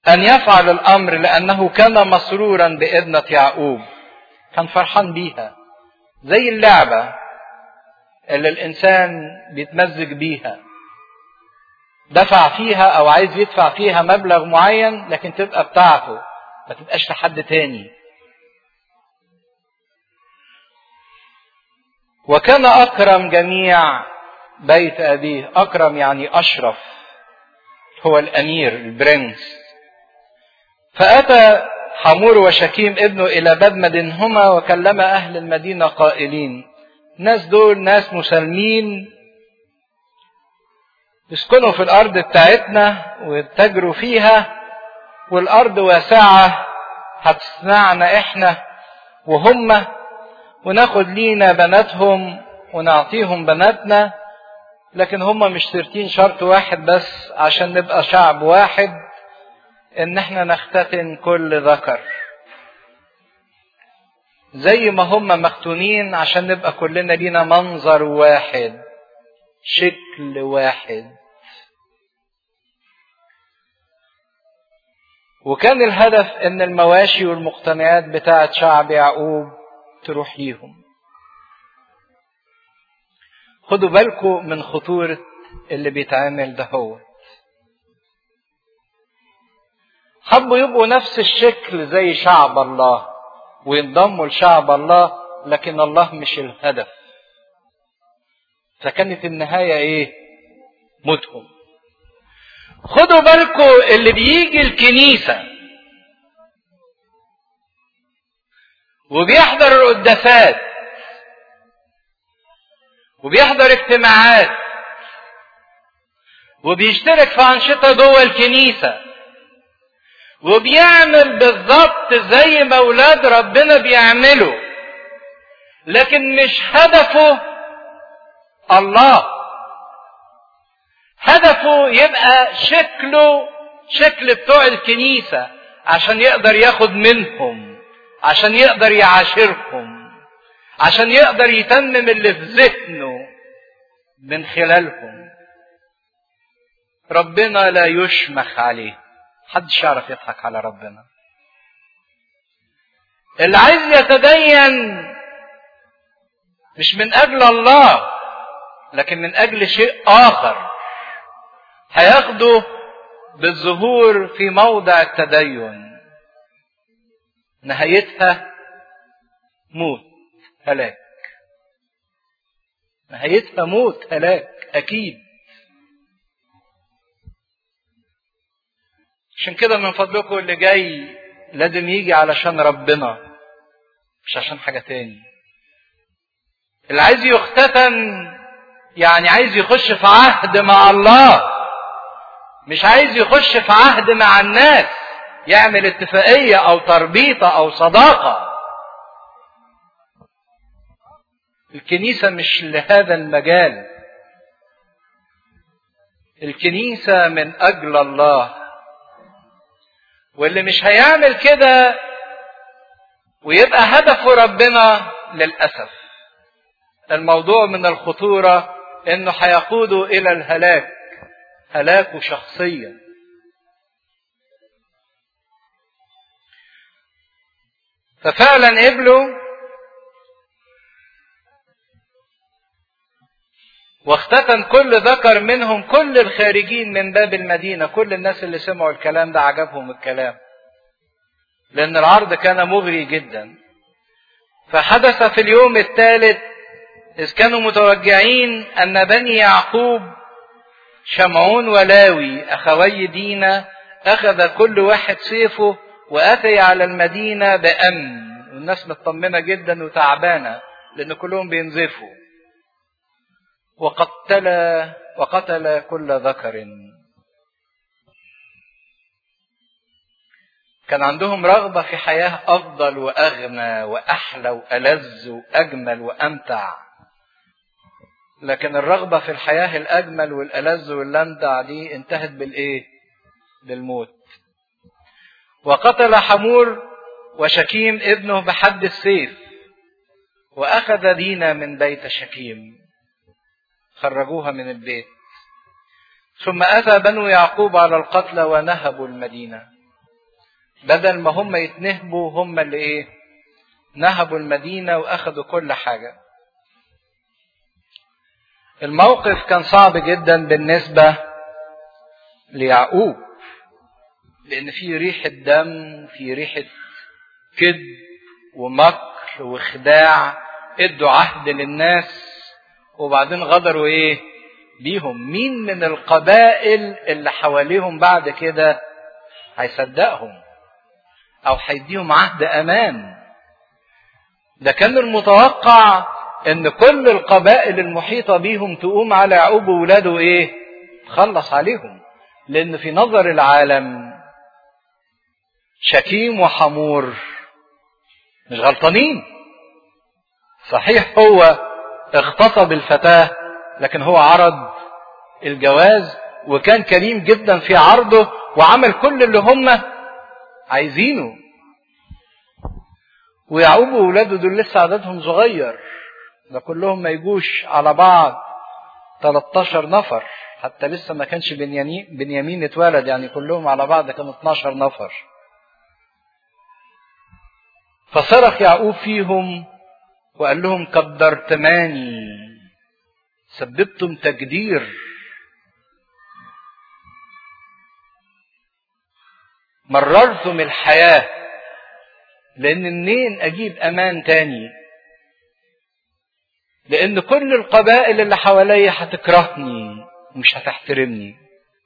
أن يفعل الأمر لأنه كان مسرورا بابنة يعقوب. كان فرحان بيها زي اللعبة اللي الإنسان بيتمزج بيها، دفع فيها أو عايز يدفع فيها مبلغ معين لكن تبقى بتاعته ما تبقاش لحد تاني. وكان أكرم جميع بيت أبيه. أكرم يعني أشرف، هو الأمير البرنس. فأتى حمور وشكيم ابنه إلى باب مدينهما وكلم أهل المدينة قائلين: الناس دول ناس مسالمين يسكنوا في الأرض بتاعتنا ويتجروا فيها، والأرض واسعة هتصنعنا إحنا وهم، وناخد لينا بناتهم ونعطيهم بناتنا، لكن هم مش شرطين شرط واحد بس عشان نبقى شعب واحد، ان احنا نختتن كل ذكر زي ما هم مختونين عشان نبقى كلنا لينا منظر واحد شكل واحد. وكان الهدف ان المواشي والمقتنيات بتاعت شعب يعقوب تروح ليهم. خدوا بالكم من خطورة اللي بيتعمل ده. هو حبوا يبقوا نفس الشكل زي شعب الله وينضموا لشعب الله، لكن الله مش الهدف. فكانت النهاية ايه؟ موتهم. خدوا بالكم اللي بيجي الكنيسة وبيحضر القداسات وبيحضر اجتماعات وبيشترك في أنشطة جوه الكنيسة وبيعمل بالظبط زي ما أولاد ربنا بيعملوا، لكن مش هدفه الله. هدفه يبقى شكله شكل بتوع الكنيسة عشان يقدر ياخد منهم، عشان يقدر يعاشرهم، عشان يقدر يتمم اللي في ذهنه من خلالهم. ربنا لا يشمخ عليه، محدش يعرف يضحك على ربنا. اللي عايز يتدين مش من اجل الله لكن من اجل شيء اخر هياخده بالظهور في موضع التدين، نهايتها موت هلاك. نهايتها موت هلاك اكيد. عشان كده من فضلكم اللي جاي لازم يجي علشان ربنا مش عشان حاجة تاني. اللي عايز يختتن يعني عايز يخش في عهد مع الله، مش عايز يخش في عهد مع الناس يعمل اتفاقية او تربيطة او صداقة. الكنيسة مش لهذا المجال. الكنيسة من اجل الله، واللي مش هيعمل كده ويبقى هدفه ربنا للأسف الموضوع من الخطورة انه هيقوده الى الهلاك، هلاكه شخصيا. ففعلا قبلوا واختتن كل ذكر منهم كل الخارجين من باب المدينة. كل الناس اللي سمعوا الكلام ده عجبهم الكلام لأن العرض كان مغري جدا. فحدث في اليوم الثالث إذ كانوا متوجعين أن بني يعقوب شمعون ولاوي أخوي دينا أخذ كل واحد سيفه وأتي على المدينة بأمن. والناس مطمنة جدا وتعبانة لأن كلهم بينزفوا. وقتل كل ذكر. كان عندهم رغبة في حياة أفضل وأغنى وأحلى وألذ وأجمل وأمتع، لكن الرغبة في الحياة الأجمل والألذ والأمتع دي انتهت بالإيه؟ بالموت. وقتل حمور وشكيم ابنه بحد السيف وأخذ دينا من بيت شكيم، خرجوها من البيت. ثم أتى بنو يعقوب على القتلى ونهبوا المدينة. بدل ما هم يتنهبوا هم اللي ايه؟ نهبوا المدينة واخدوا كل حاجة. الموقف كان صعب جدا بالنسبة ليعقوب، لان في ريحة دم، في ريحة كذب ومكر وخداع، ادوا عهد للناس وبعدين غدروا ايه بيهم. مين من القبائل اللي حواليهم بعد كده هيصدقهم او هيديهم عهد امان؟ ده كان المتوقع ان كل القبائل المحيطة بيهم تقوم على يعقوب وولاده ايه؟ تخلص عليهم، لان في نظر العالم شكيم وحمور مش غلطانين. صحيح هو اغتصب الفتاة، لكن هو عرض الجواز وكان كريم جدا في عرضه وعمل كل اللي هم عايزينه. ويعقوب وولاده دول لسه عددهم صغير، ده كلهم ما يجوش على بعض 13 نفر، حتى لسه ما كانش بنيامين اتولد، يعني كلهم على بعض كانوا 12 نفر. فصرخ يعقوب فيهم وقال لهم قدرتماني، سببتم تجدير، مررتم الحياة، لان منين اجيب امان تاني؟ لان كل القبائل اللي حواليا هتكرهني ومش هتحترمني،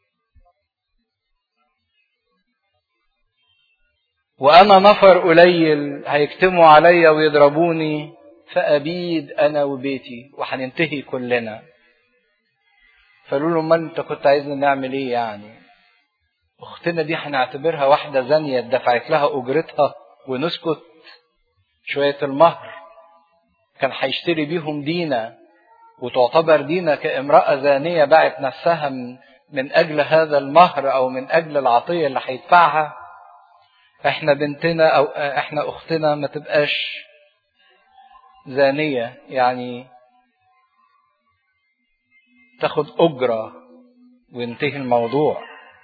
وانا نفر قليل هيكتموا عليا ويضربوني، فابيد انا وبيتي وهننتهي كلنا. فقالوا له ما انت كنت عايزنا نعمل ايه يعني؟ اختنا دي هنعتبرها واحده زانيه دفعت لها اجرتها ونسكت؟ شويه المهر كان هيشتري بيهم دينا، وتعتبر دينا كامراه زانيه باعت نفسها من اجل هذا المهر او من اجل العطيه اللي هيدفعها. احنا بنتنا او احنا اختنا ما تبقاش زانيه، يعني تاخد اجره وينتهي الموضوع.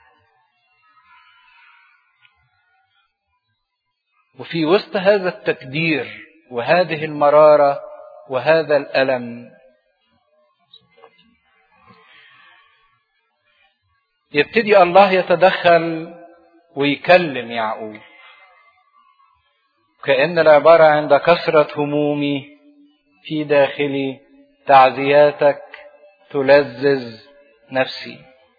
وفي وسط هذا التكدير وهذه المرارة وهذا الألم يبتدي الله يتدخل ويكلم يعقوب، كأن العبارة عند كثرة همومي في داخلي تعزياتك تلذذ نفسي.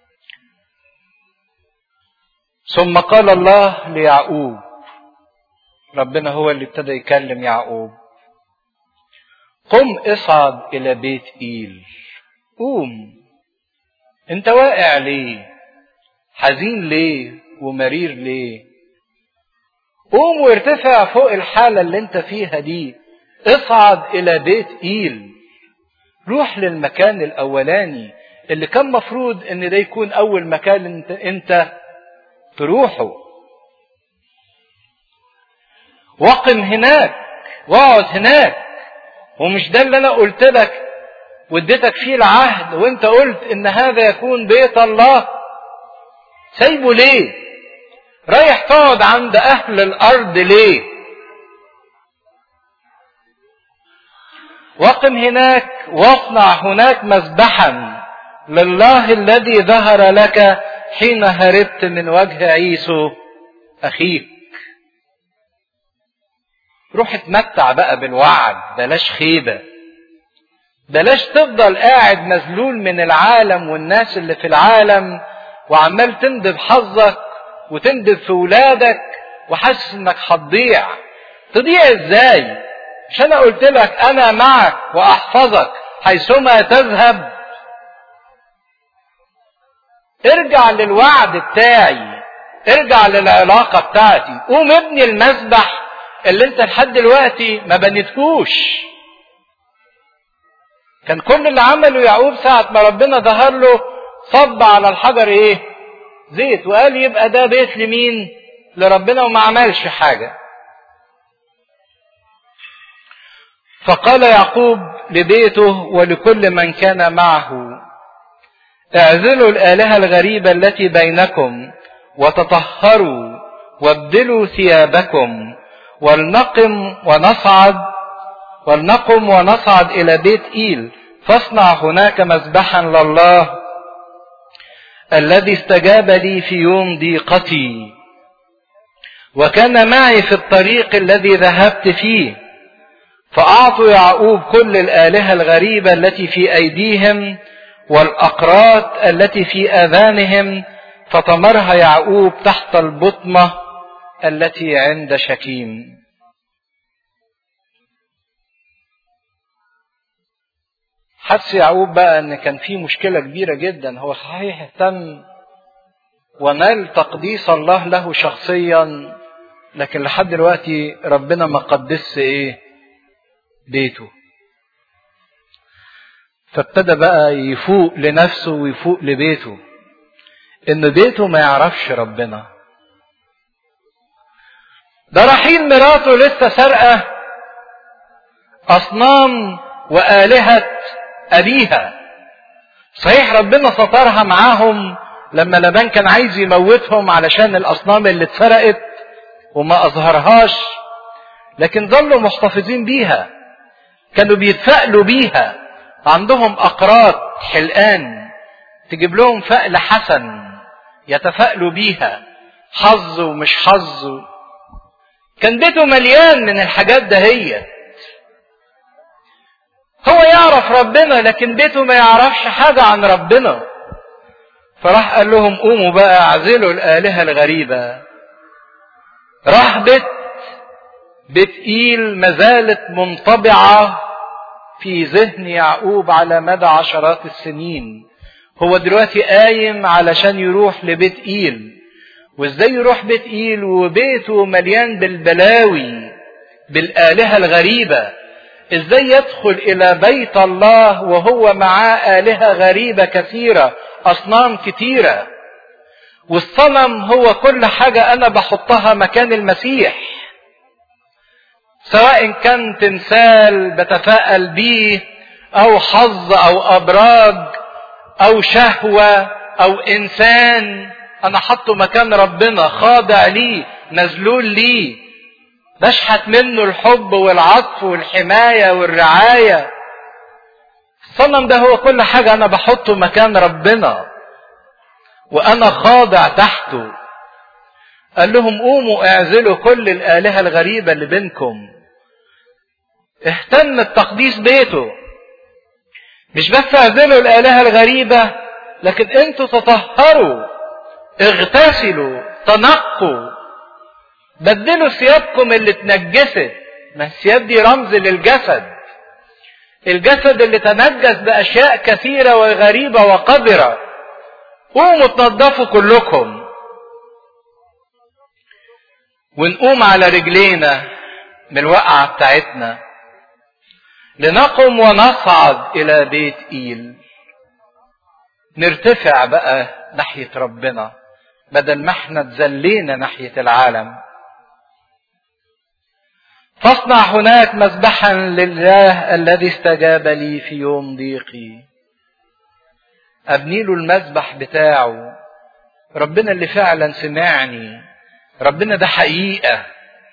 ثم قال الله ليعقوب، ربنا هو اللي ابتدى يكلم يعقوب، قم اصعد الى بيت إيل. قوم، انت واقع ليه؟ حزين ليه ومرير ليه؟ قوم وارتفع فوق الحالة اللي انت فيها دي، اصعد الى بيت إيل، روح للمكان الاولاني اللي كان مفروض ان ده يكون اول مكان انت تروحه. وقم هناك واقعد هناك. ومش ده اللي انا قلت لك واديتك فيه العهد وانت قلت ان هذا يكون بيت الله؟ سايبه ليه؟ رايح تقعد عند اهل الارض ليه؟ وقم هناك واصنع هناك مذبحا لله الذي ظهر لك حين هربت من وجه عيسو اخيك. روح اتمتع بقى بالوعد، بلاش خيبة، بلاش تفضل قاعد مذلول من العالم والناس اللي في العالم وعمال تندب حظك وتندب في ولادك وحاسس انك هتضيع. تضيع ازاي؟ مش انا قلت لك انا معك واحفظك حيثما تذهب؟ ارجع للوعد بتاعي، ارجع للعلاقة بتاعتي، قوم ابني المسبح اللي انت لحد دلوقتي ما بنيتهوش. كان كل اللي عمله يعقوب ساعة ما ربنا ظهر له صب على الحجر ايه؟ زيت، وقال يبقى ده بيت لمين؟ لربنا، وما عملش حاجة. فقال يعقوب لبيته ولكل من كان معه، اعزلوا الآلهة الغريبة التي بينكم وتطهروا وابدلوا ثيابكم ولنقم ونصعد إلى بيت إيل، فاصنع هناك مذبحا لله الذي استجاب لي في يوم ضيقتي، وكان معي في الطريق الذي ذهبت فيه. فأعطوا يعقوب كل الآلهة الغريبة التي في أيديهم والأقراط التي في آذانهم، فطمرها يعقوب تحت البطمة التي عند شكيم. حس يعقوب بقى ان كان في مشكلة كبيرة جدا. هو صحيح اهتم ونال تقديس الله له شخصيا، لكن لحد دلوقتي ربنا ما قدسش بيته. فابتدى بقى يفوق لنفسه ويفوق لبيته، ان بيته ما يعرفش ربنا. ده رحيل مراته لسه سرقة اصنام وآلهة أبيها. صحيح ربنا سترها معاهم لما لبان كان عايز يموتهم علشان الأصنام اللي اتسرقت وما أظهرهاش، لكن ظلوا محتفظين بيها، كانوا بيتفائلوا بيها، عندهم أقراط حلقان تجيب لهم فأل حسن يتفائلوا بيها، حظ ومش حظ. كان بيته مليان من الحاجات دهيت. هو يعرف ربنا لكن بيته ما يعرفش حاجة عن ربنا. فراح قال لهم قوموا بقى اعزلوا الآلهة الغريبة. راح بيت إيل ما زالت منطبعة في ذهن يعقوب على مدى عشرات السنين. هو دلوقتي قايم علشان يروح لبيت إيل. وازاي يروح بيت إيل وبيته مليان بالبلاوي بالآلهة الغريبة؟ ازاي يدخل الى بيت الله وهو معاه آلهة غريبة كثيرة، اصنام كثيرة؟ والصنم هو كل حاجة انا بحطها مكان المسيح، سواء كان تمثال بتفائل بيه او حظ او ابراج او شهوة او انسان، انا حطه مكان ربنا، خاضع ليه، مذلول ليه، بشحت منه الحب والعطف والحماية والرعاية. الصنم ده هو كل حاجة انا بحطه مكان ربنا وانا خاضع تحته. قال لهم قوموا اعزلوا كل الآلهة الغريبة اللي بينكم. اهتم بتقديس بيته، مش بس اعزلوا الآلهة الغريبة، لكن انتوا تطهروا، اغتسلوا، تنقوا، بدلوا ثيابكم اللي اتنجست. ما الثياب دي رمز للجسد، الجسد اللي تنجس بأشياء كثيرة وغريبة وقذرة. قوموا تنظفوا كلكم ونقوم على رجلينا من الوقعة بتاعتنا، لنقم ونصعد إلى بيت إيل. نرتفع بقى ناحية ربنا بدل ما احنا اتذلينا ناحية العالم. فاصنع هناك مذبحا لله الذي استجاب لي في يوم ضيقي. ابني له المذبح بتاعه، ربنا اللي فعلا سمعني، ربنا ده حقيقة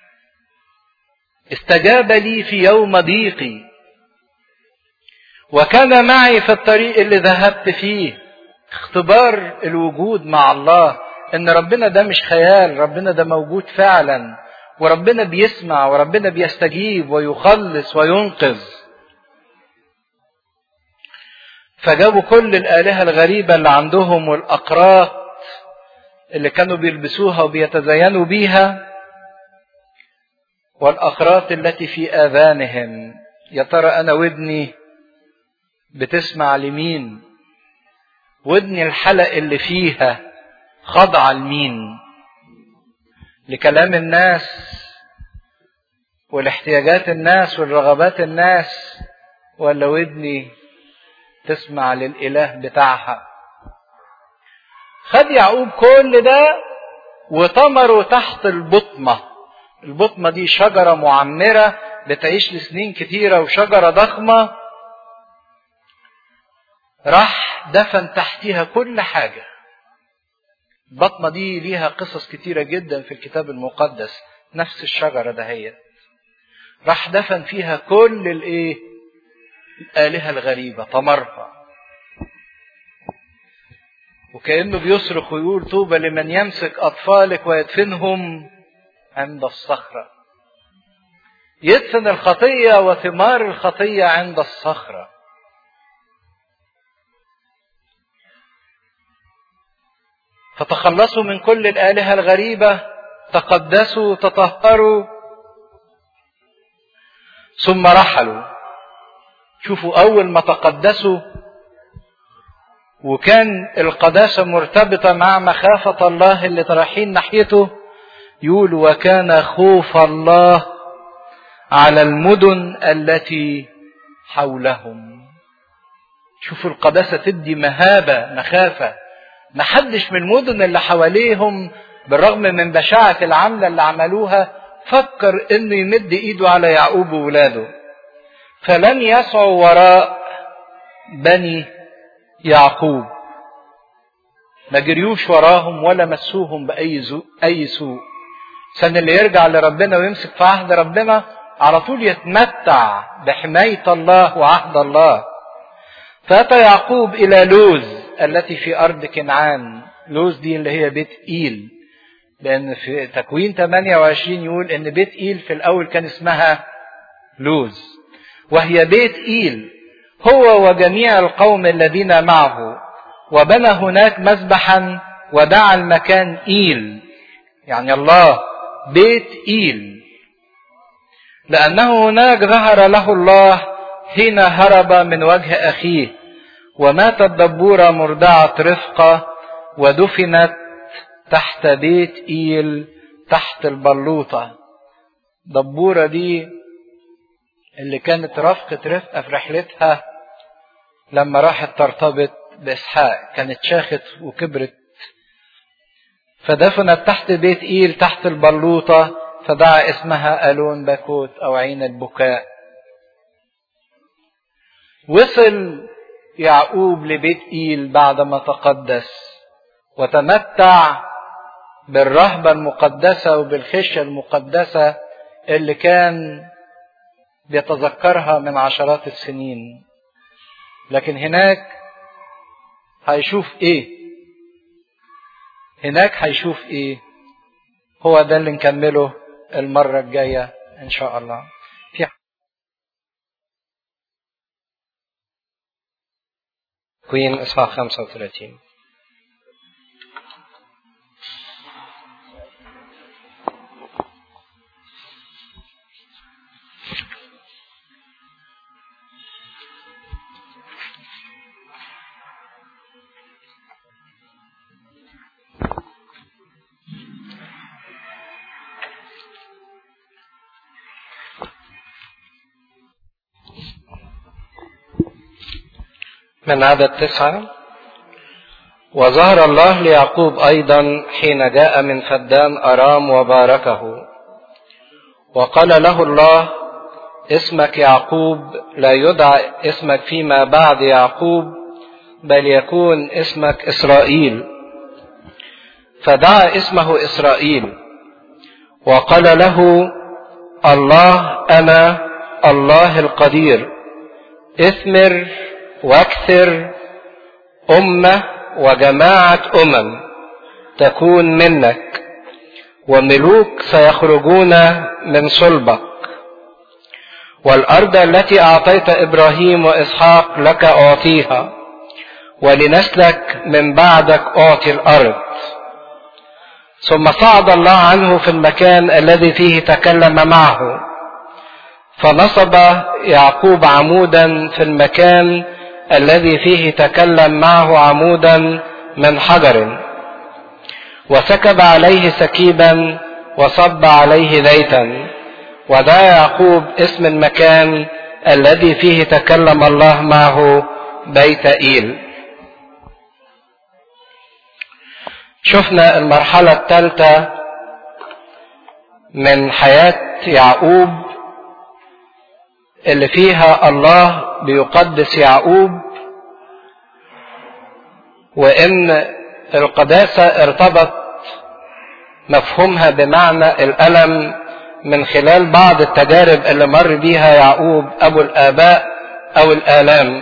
استجاب لي في يوم ضيقي، وكان معي في الطريق اللي ذهبت فيه. اختبار الوجود مع الله، ان ربنا ده مش خيال، ربنا ده موجود فعلا، وربنا بيسمع وربنا بيستجيب ويخلص وينقذ. فجابوا كل الآلهة الغريبة اللي عندهم والأقراط اللي كانوا بيلبسوها وبيتزينوا بيها، والأقراط التي في آذانهم. يا ترى أنا ودني بتسمع لمين؟ ودني الحلق اللي فيها خاضعة لمين؟ لكلام الناس والاحتياجات الناس والرغبات الناس، ولا ودني تسمع للإله بتاعها؟ خد يعقوب كل ده وطمره تحت البطمة. البطمة دي شجرة معمرة بتعيش لسنين كتيرة وشجرة ضخمة. راح دفن تحتها كل حاجة، البطمة دي ليها قصص كتيرة جدا في الكتاب المقدس. نفس الشجرة دهيت راح دفن فيها كل الآلهة الغريبة، طمرها، وكأنه بيصرخ ويقول طوبى لمن يمسك أطفالك ويدفنهم عند الصخرة. يدفن الخطية وثمار الخطية عند الصخرة. فتخلصوا من كل الآلهة الغريبة، تقدسوا، تطهروا، ثم رحلوا. شوفوا أول ما تقدسوا وكان القداسة مرتبطة مع مخافة الله اللي رايحين ناحيته، يقول وكان خوف الله على المدن التي حولهم. شوفوا القداسة تدي مهابة، مخافة. محدش من المدن اللي حواليهم بالرغم من بشاعة العملة اللي عملوها فكر انه يمد ايده على يعقوب وولاده. فلن يسعوا وراء بني يعقوب، ما جريوش وراهم ولا مسوهم بأي سوء. سن اللي يرجع لربنا ويمسك في عهد ربنا على طول يتمتع بحماية الله وعهد الله. فأتى يعقوب إلى لوز التي في أرض كنعان. لوز دي اللي هي بيت إيل، لأن في تكوين 28 يقول إن بيت إيل في الأول كان اسمها لوز، وهي بيت إيل هو وجميع القوم الذين معه، وبنى هناك مذبحا ودعا المكان إيل، يعني الله بيت إيل، لأنه هناك ظهر له الله حين هرب من وجه أخيه. وماتت دبورة مرضعة رفقة ودفنت تحت بيت إيل تحت البلوطة. دبورة دي اللي كانت رفقة في رحلتها لما راحت ترتبط بإسحاق، كانت شاخت وكبرت، فدفنت تحت بيت إيل تحت البلوطة، فدعا اسمها ألون باكوت أو عين البكاء. وصل يعقوب لبيت إيل بعدما تقدس وتمتع بالرهبة المقدسة وبالخشية المقدسة اللي كان بيتذكرها من عشرات السنين. لكن هناك هيشوف ايه؟ هناك هيشوف ايه؟ هو ده اللي نكمله المرة الجاية ان شاء الله. في تكوين اصحاح 35. من عدد 9. وظهر الله ليعقوب أيضا حين جاء من فدان أرام وباركه، وقال له الله اسمك يعقوب، لا يدعى اسمك فيما بعد يعقوب، بل يكون اسمك إسرائيل. فدعا اسمه إسرائيل. وقال له الله أنا الله القدير، اثمر واكثر، أمة وجماعة تكون منك، وملوك سيخرجون من صلبك. والأرض التي أعطيت إبراهيم وإسحاق لك أعطيها، ولنسلك من بعدك أعطي الأرض. ثم صعد الله عنه في المكان الذي فيه تكلم معه، فنصب يعقوب عمودا في المكان الذي فيه تكلم معه، عمودا من حجر، وسكب عليه سكيبا وصب عليه زيتا، ودعا يعقوب اسم المكان الذي فيه تكلم الله معه بيت إيل. شفنا المرحلة الثالثة من حياة يعقوب اللي فيها الله بيقدس يعقوب، وإن القداسة ارتبط مفهومها بمعنى الألم من خلال بعض التجارب اللي مر بيها يعقوب أبو الآباء أو الآلام.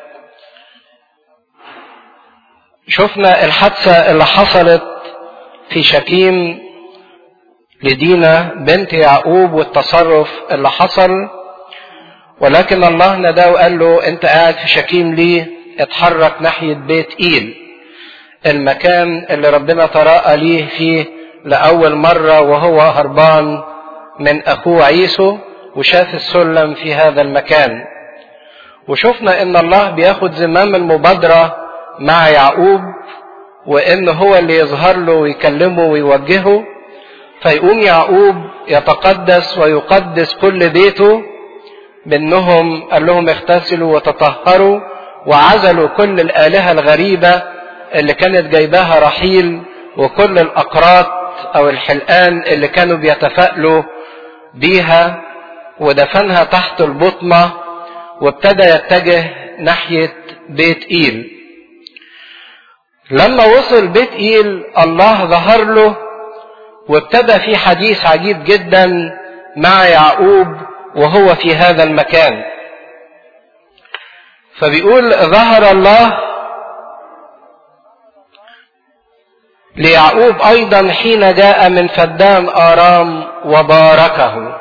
شفنا الحادثة اللي حصلت في شكيم لدينا بنت يعقوب والتصرف اللي حصل، ولكن الله ناداه وقال له انت قاعد في شكيم ليه؟ اتحرك ناحية بيت إيل، المكان اللي ربنا تراءى ليه فيه لأول مرة وهو هربان من أخوه عيسو وشاف السلم في هذا المكان. وشفنا ان الله بياخد زمام المبادرة مع يعقوب، وان هو اللي يظهر له ويكلمه ويوجهه، فيقوم يعقوب يتقدس ويقدس كل بيته بانهم قال لهم اغتسلوا وتطهروا، وعزلوا كل الآلهة الغريبة اللي كانت جايباها رحيل وكل الأقراط أو الحلقان اللي كانوا بيتفائلوا بيها، ودفنها تحت البطمة، وابتدى يتجه ناحية بيت إيل. لما وصل بيت إيل الله ظهر له وابتدى في حديث عجيب جدا مع يعقوب وهو في هذا المكان. فبيقول ظهر الله ليعقوب أيضا حين جاء من فدان آرام وباركه.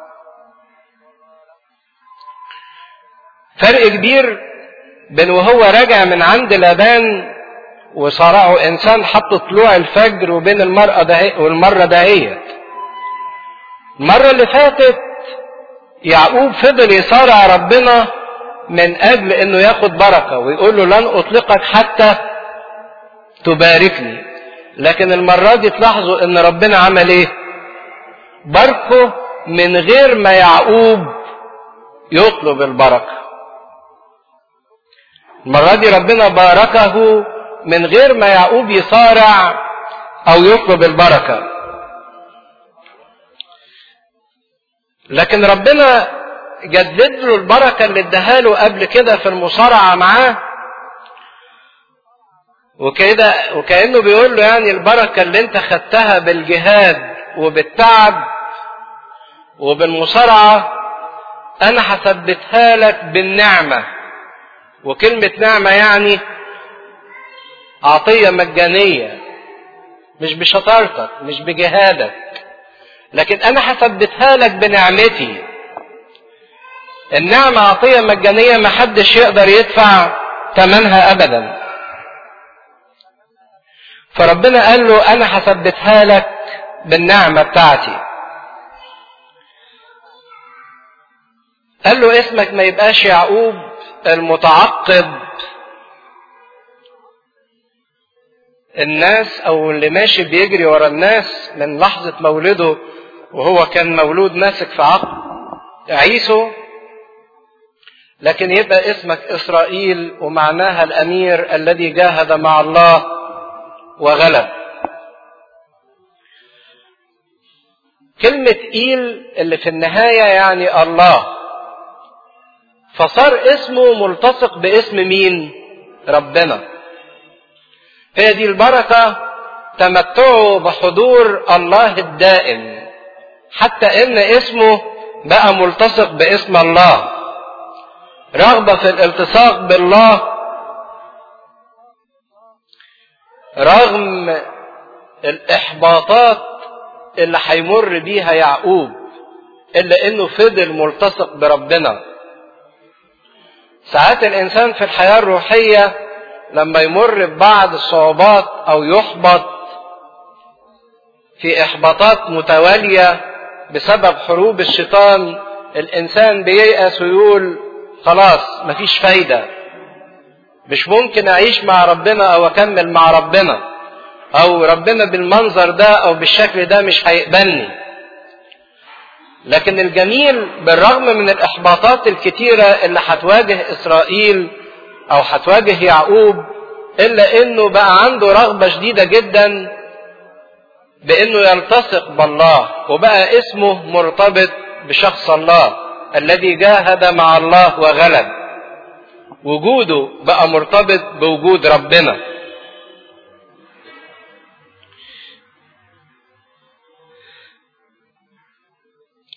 فرق كبير بين وهو راجع من عند لابان وصارعه إنسان حط طلوع الفجر وبين المرة دهيت. المرة اللي فاتت يعقوب فضل يصارع ربنا من أجل إنه ياخد بركة ويقول له لن أطلقك حتى تباركني، لكن المرة دي تلاحظوا إن ربنا عمل إيه؟ باركه من غير ما يعقوب يطلب البركة. المرة دي ربنا باركه من غير ما يعقوب يصارع أو يطلب البركة، لكن ربنا جدد له البركة اللي اداها له قبل كده في المصارعة معاه، وكأنه بيقول له يعني البركة اللي انت خدتها بالجهاد وبالتعب وبالمصارعة انا هثبتها لك بالنعمة. وكلمة نعمة يعني عطية مجانية، مش بشطارتك مش بجهادك، لكن انا هثبتها لك بنعمتي. النعمة عطية مجانية ما حدش يقدر يدفع ثمنها ابدا. فربنا قال له انا هثبتها لك بالنعمة بتاعتي. قال له اسمك ما يبقاش يعقوب المتعقب الناس او اللي ماشي بيجري ورا الناس من لحظة مولده وهو كان مولود ماسك في عقب عيسو، لكن يبقى اسمك إسرائيل، ومعناها الأمير الذي جاهد مع الله وغلب. كلمة إيل اللي في النهاية يعني الله، فصار اسمه ملتصق باسم مين؟ ربنا. هي دي البركة، تمتعوا بحضور الله الدائم، حتى ان اسمه بقى ملتصق باسم الله. رغبة في الالتصاق بالله رغم الإحباطات اللي هيمر بيها يعقوب، إلا إنه فضل ملتصق بربنا. ساعات الإنسان في الحياة الروحية لما يمر ببعض الصعوبات أو يحبط في إحباطات متوالية بسبب حروب الشيطان، الإنسان بييأس ويقول خلاص مفيش فايدة، مش ممكن أعيش مع ربنا أو أكمل مع ربنا، أو ربنا بالمنظر ده أو بالشكل ده مش هيقبلني. لكن الجميل بالرغم من الإحباطات الكتيرة اللي هتواجه إسرائيل أو هتواجه يعقوب، إلا إنه بقى عنده رغبة شديدة جدا بإنه يلتصق بالله، وبقى اسمه مرتبط بشخص الله الذي جاهد مع الله وغلب. وجوده بقى مرتبط بوجود ربنا.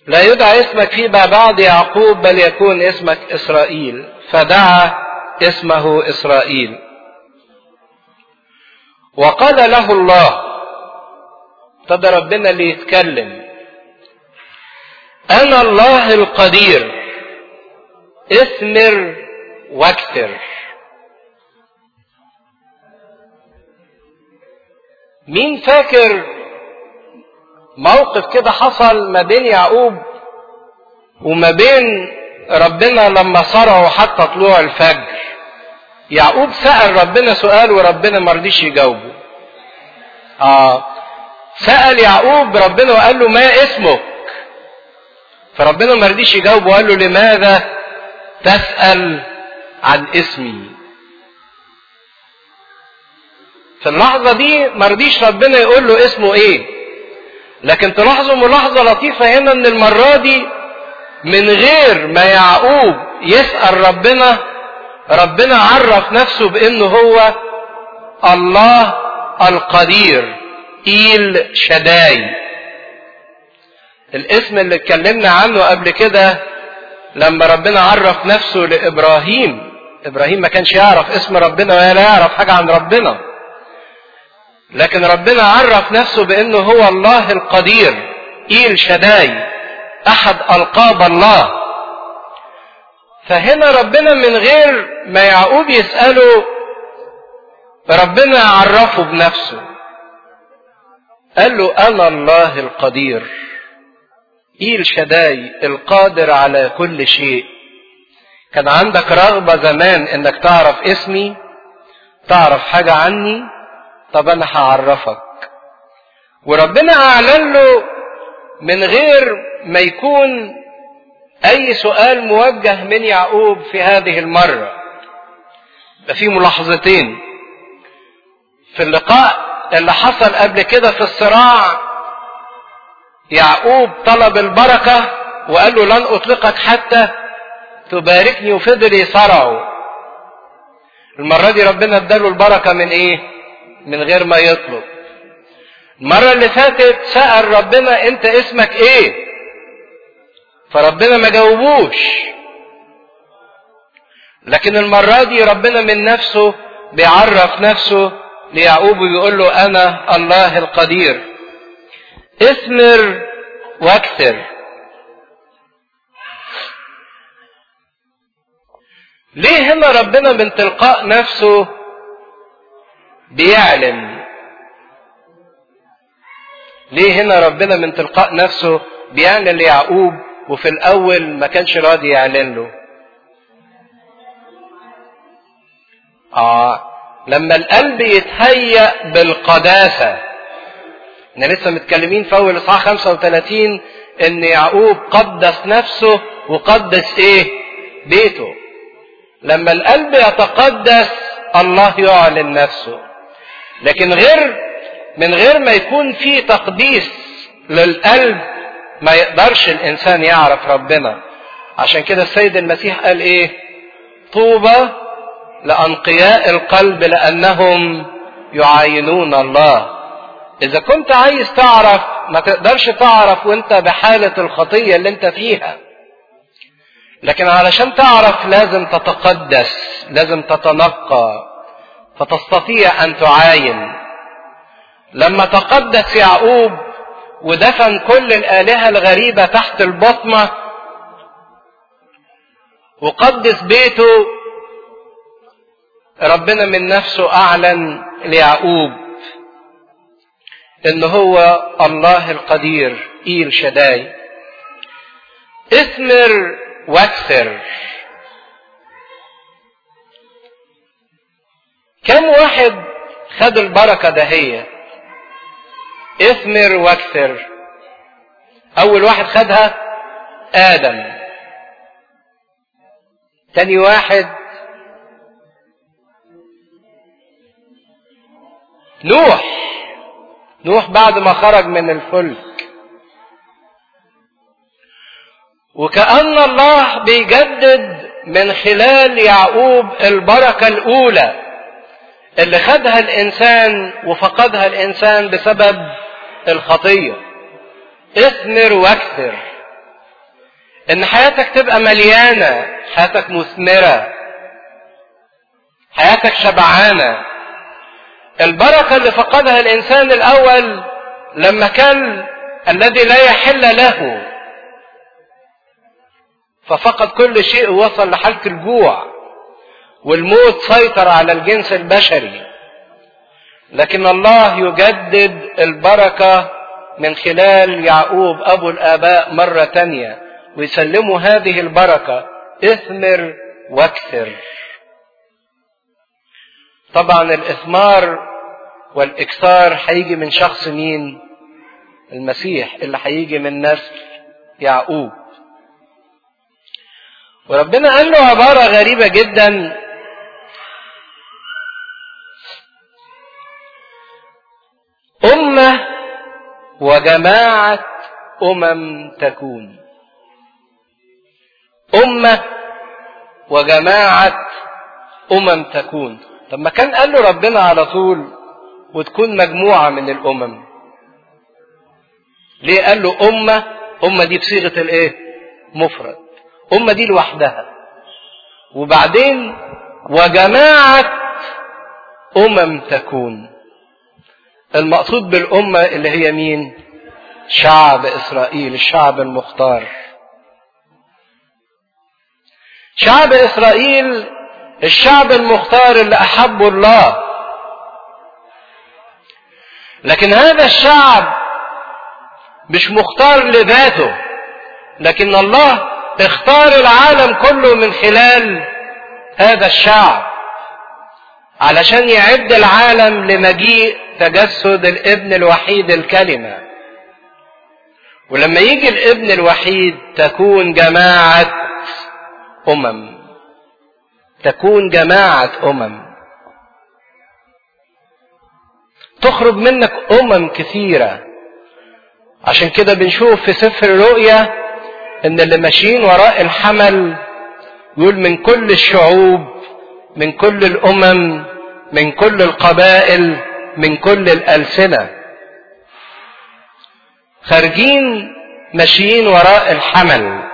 لا يدعى اسمك فيما بعد يعقوب بل يكون اسمك إسرائيل، فدعا اسمه إسرائيل. وقال له الله، ابتدى ربنا اللي يتكلم، أنا الله القدير، اثمر واكثر. مين فاكر موقف كده حصل ما بين يعقوب وما بين ربنا لما صرعوا حتى طلوع الفجر؟ يعقوب سأل ربنا سؤال وربنا ما رضيش يجاوبه. سأل يعقوب ربنا وقال له ما اسمك؟ فربنا ما رضيش يجاوبه وقال له لماذا تسأل عن اسمي؟ في اللحظة دي ما رضيش ربنا يقول له اسمه ايه. لكن تلاحظوا ملاحظة لطيفة هنا ان المرة دي من غير ما يعقوب يسأل ربنا عرف نفسه بانه هو الله القدير، إيل شداي. الاسم اللي اتكلمنا عنه قبل كده لما ربنا عرف نفسه لإبراهيم. إبراهيم ما كانش يعرف اسم ربنا ولا يعرف حاجة عن ربنا، لكن ربنا عرف نفسه بأنه هو الله القدير، إيل شداي، أحد ألقاب الله. فهنا ربنا من غير ما يعقوب يسأله ربنا عرفه بنفسه، قال له أنا الله القدير، إيل شداي، القادر على كل شيء. كان عندك رغبة زمان انك تعرف اسمي، تعرف حاجة عني، طب انا هعرفك. وربنا اعلن له من غير ما يكون اي سؤال موجه من يعقوب في هذه المرة. في ملاحظتين في اللقاء اللي حصل قبل كده في الصراع. يعقوب طلب البركة وقال له لن اطلقك حتى تباركني، وفضل يصرعه. المرة دي ربنا اداله البركة من ايه؟ من غير ما يطلب. المرة اللي فاتت سأل ربنا انت اسمك ايه؟ فربنا ما جاوبوش. لكن المرة دي ربنا من نفسه بيعرف نفسه ليعقوب وبيقول له انا الله القدير، اثمر واكثر. ليه هنا ربنا من تلقاء نفسه بيعلن؟ ليه هنا ربنا من تلقاء نفسه بيعلن ليعقوب وفي الاول ما كانش راضي يعلن له؟ لما القلب يتهيأ بالقداسة. احنا لسه متكلمين في اول اصحاح 35 ان يعقوب قدس نفسه وقدس ايه؟ بيته. لما القلب يتقدس الله يعلن نفسه. لكن من غير ما يكون في تقديس للقلب ما يقدرش الانسان يعرف ربنا. عشان كده السيد المسيح قال ايه؟ طوبى لأنقياء القلب لأنهم يعاينون الله. إذا كنت عايز تعرف ما تقدرش تعرف وانت بحالة الخطية اللي انت فيها. لكن علشان تعرف لازم تتقدس، لازم تتنقى، فتستطيع أن تعاين. لما تقدس يعقوب ودفن كل الآلهة الغريبة تحت البطمة وقدس بيته، ربنا من نفسه أعلن ليعقوب إن هو الله القدير، إيل شداي، اثمر واكثر. كم واحد خد البركة دهية؟ اثمر واكثر. أول واحد خدها آدم، تاني واحد نوح بعد ما خرج من الفلك. وكأن الله بيجدد من خلال يعقوب البركة الأولى اللي خدها الإنسان وفقدها الإنسان بسبب الخطية. اثمر واكثر، ان حياتك تبقى مليانة، حياتك مثمرة، حياتك شبعانة. البركة اللي فقدها الانسان الاول لما كان الذي لا يحل له، ففقد كل شيء ووصل لحالة الجوع، والموت سيطر على الجنس البشري. لكن الله يجدد البركة من خلال يعقوب ابو الاباء مرة تانية، ويسلموا هذه البركة: اثمر واكثر. طبعا الاثمار والاكثار هيجي من شخص مين؟ المسيح، اللي هيجي من نسل يعقوب. وربنا قال له عبارة غريبة جدا: أمة وجماعة تكون. أمة وجماعة تكون. طب ما كان قال له ربنا على طول وتكون مجموعة من الأمم، ليه قال له أمة دي بصيغة الايه؟ مفرد. أمة دي لوحدها، وبعدين وجماعة تكون. المقصود بالأمة اللي هي مين؟ شعب إسرائيل، الشعب المختار. شعب إسرائيل الشعب المختار اللي أحبه الله. لكن هذا الشعب مش مختار لذاته، لكن الله اختار العالم كله من خلال هذا الشعب علشان يعد العالم لمجيء تجسد الابن الوحيد الكلمة. ولما يجي الابن الوحيد تكون جماعة تكون جماعة تخرج منك كثيرة. عشان كده بنشوف في سفر الرؤيا ان اللي ماشيين وراء الحمل يقول من كل الشعوب، من كل الامم، من كل القبائل، من كل الألسنة، خارجين ماشيين وراء الحمل.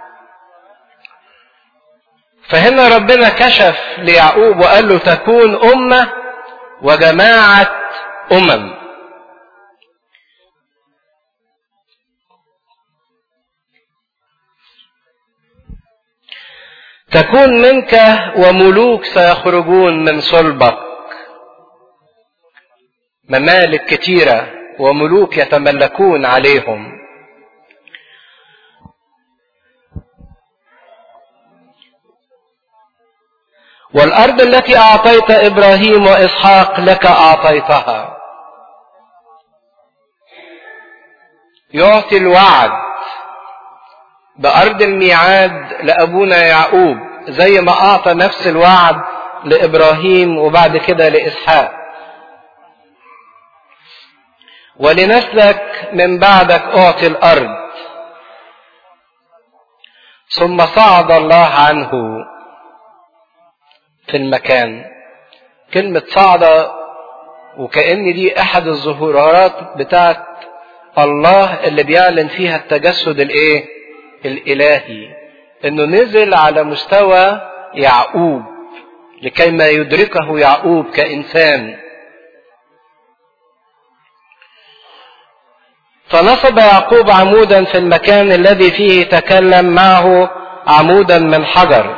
فهنا ربنا كشف ليعقوب وقال له تكون أمة وجماعة تكون منك وملوك سيخرجون من صلبك. ممالك كتيرة وملوك يتملكون عليهم. والأرض التي أعطيت إبراهيم وإسحاق لك أعطيتها. يعطي الوعد بأرض الميعاد لأبونا يعقوب زي ما أعطى نفس الوعد لإبراهيم وبعد كده لإسحاق. ولنسلك من بعدك أعطي الأرض. ثم صعد الله عنه في المكان. كلمة صعد وكأن دي أحد الظهورات بتاعت الله اللي بيعلن فيها التجسد الإلهي، إنه نزل على مستوى يعقوب لكي ما يدركه يعقوب كإنسان. فنصب يعقوب عمودا في المكان الذي فيه تكلم معه، عمودا من حجر،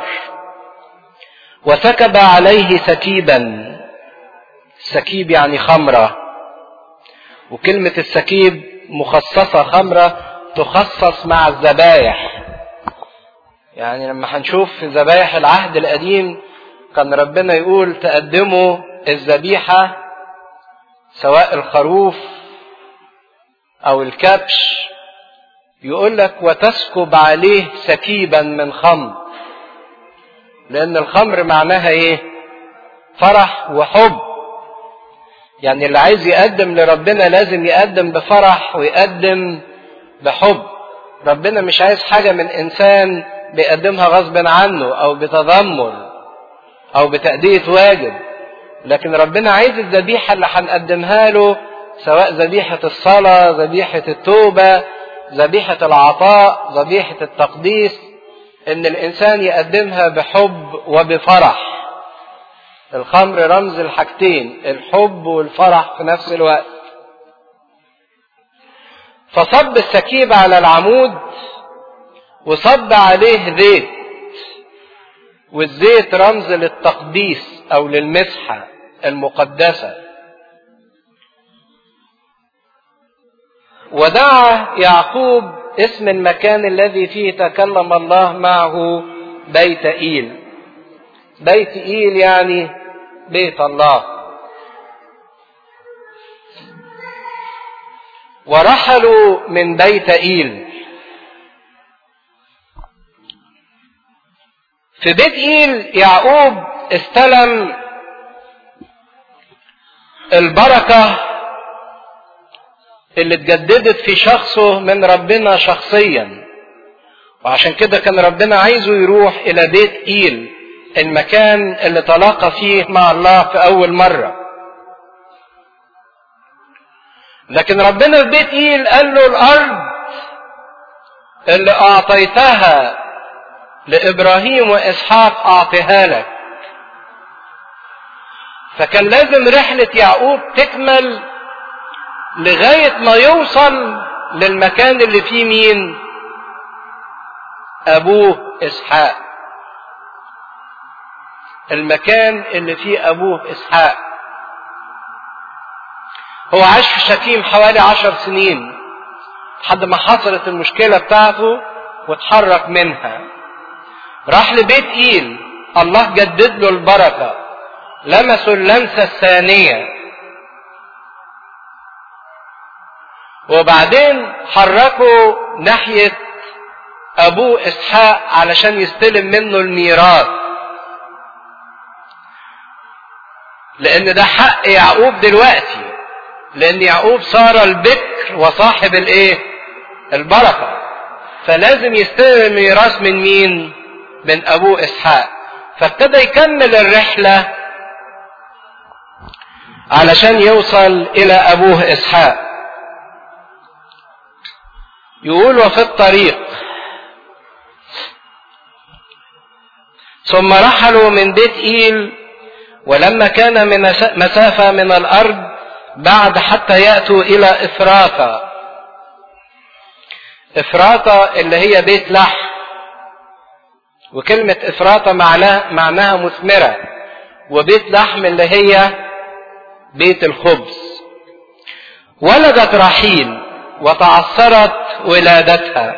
وسكب عليه سكيبا. السكيب يعني خمرة، وكلمة السكيب مخصصة، خمرة تخصص مع الذبايح. يعني لما هنشوف في ذبايح العهد القديم كان ربنا يقول تقدموا الذبيحة سواء الخروف او الكبش، يقول لك وتسكب عليه سكيبا من خمر، لان الخمر معناها فرح وحب. يعني اللي عايز يقدم لربنا لازم يقدم بفرح ويقدم بحب. ربنا مش عايز حاجة من انسان بيقدمها غصب عنه او بتذمر او بتأدية واجب، لكن ربنا عايز الذبيحة اللي هنقدمها له، سواء ذبيحة الصلاة، ذبيحة التوبة، ذبيحة العطاء، ذبيحة التقديس، ان الانسان يقدمها بحب وبفرح. الخمر رمز الحاجتين، الحب والفرح في نفس الوقت. فصب السكيب على العمود وصب عليه زيت، والزيت رمز للتقديس او للمسحة المقدسة. ودعا يعقوب اسم المكان الذي فيه تكلم الله معه بيت إيل. بيت إيل يعني بيت الله. ورحلوا من بيت إيل. في بيت إيل يعقوب استلم البركة اللي اتجددت في شخصه من ربنا شخصيا، وعشان كده كان ربنا عايزه يروح الى بيت إيل، المكان اللي تلاقى فيه مع الله في اول مرة. لكن ربنا في بيت إيل قال له الارض اللي اعطيتها لابراهيم واسحاق اعطيها لك. فكان لازم رحلة يعقوب تكمل لغاية ما يوصل للمكان اللي فيه مين؟ أبوه إسحاق. المكان اللي فيه أبوه إسحاق. هو عاش في شكيم حوالي 10 سنين لحد ما حصلت المشكلة بتاعته واتحرك منها. راح لبيت إيل، الله جدد له البركة، لمسوا اللمسة الثانية، وبعدين حركوا ناحية أبوه إسحاق علشان يستلم منه الميراث، لأن ده حق يعقوب دلوقتي، لأن يعقوب صار البكر وصاحب البركة، فلازم يستلم الميراث من مين؟ من أبوه إسحاق. فابتدى يكمل الرحلة علشان يوصل إلى أبوه إسحاق. يقول وفي الطريق ثم رحلوا من بيت إيل، ولما كان من مسافة من الأرض بعد حتى يأتوا إلى إفراطة. إفراطة اللي هي بيت لحم، وكلمة إفراطة معناها مثمرة، وبيت لحم اللي هي بيت الخبز. ولدت راحيل وتعثرت ولادتها.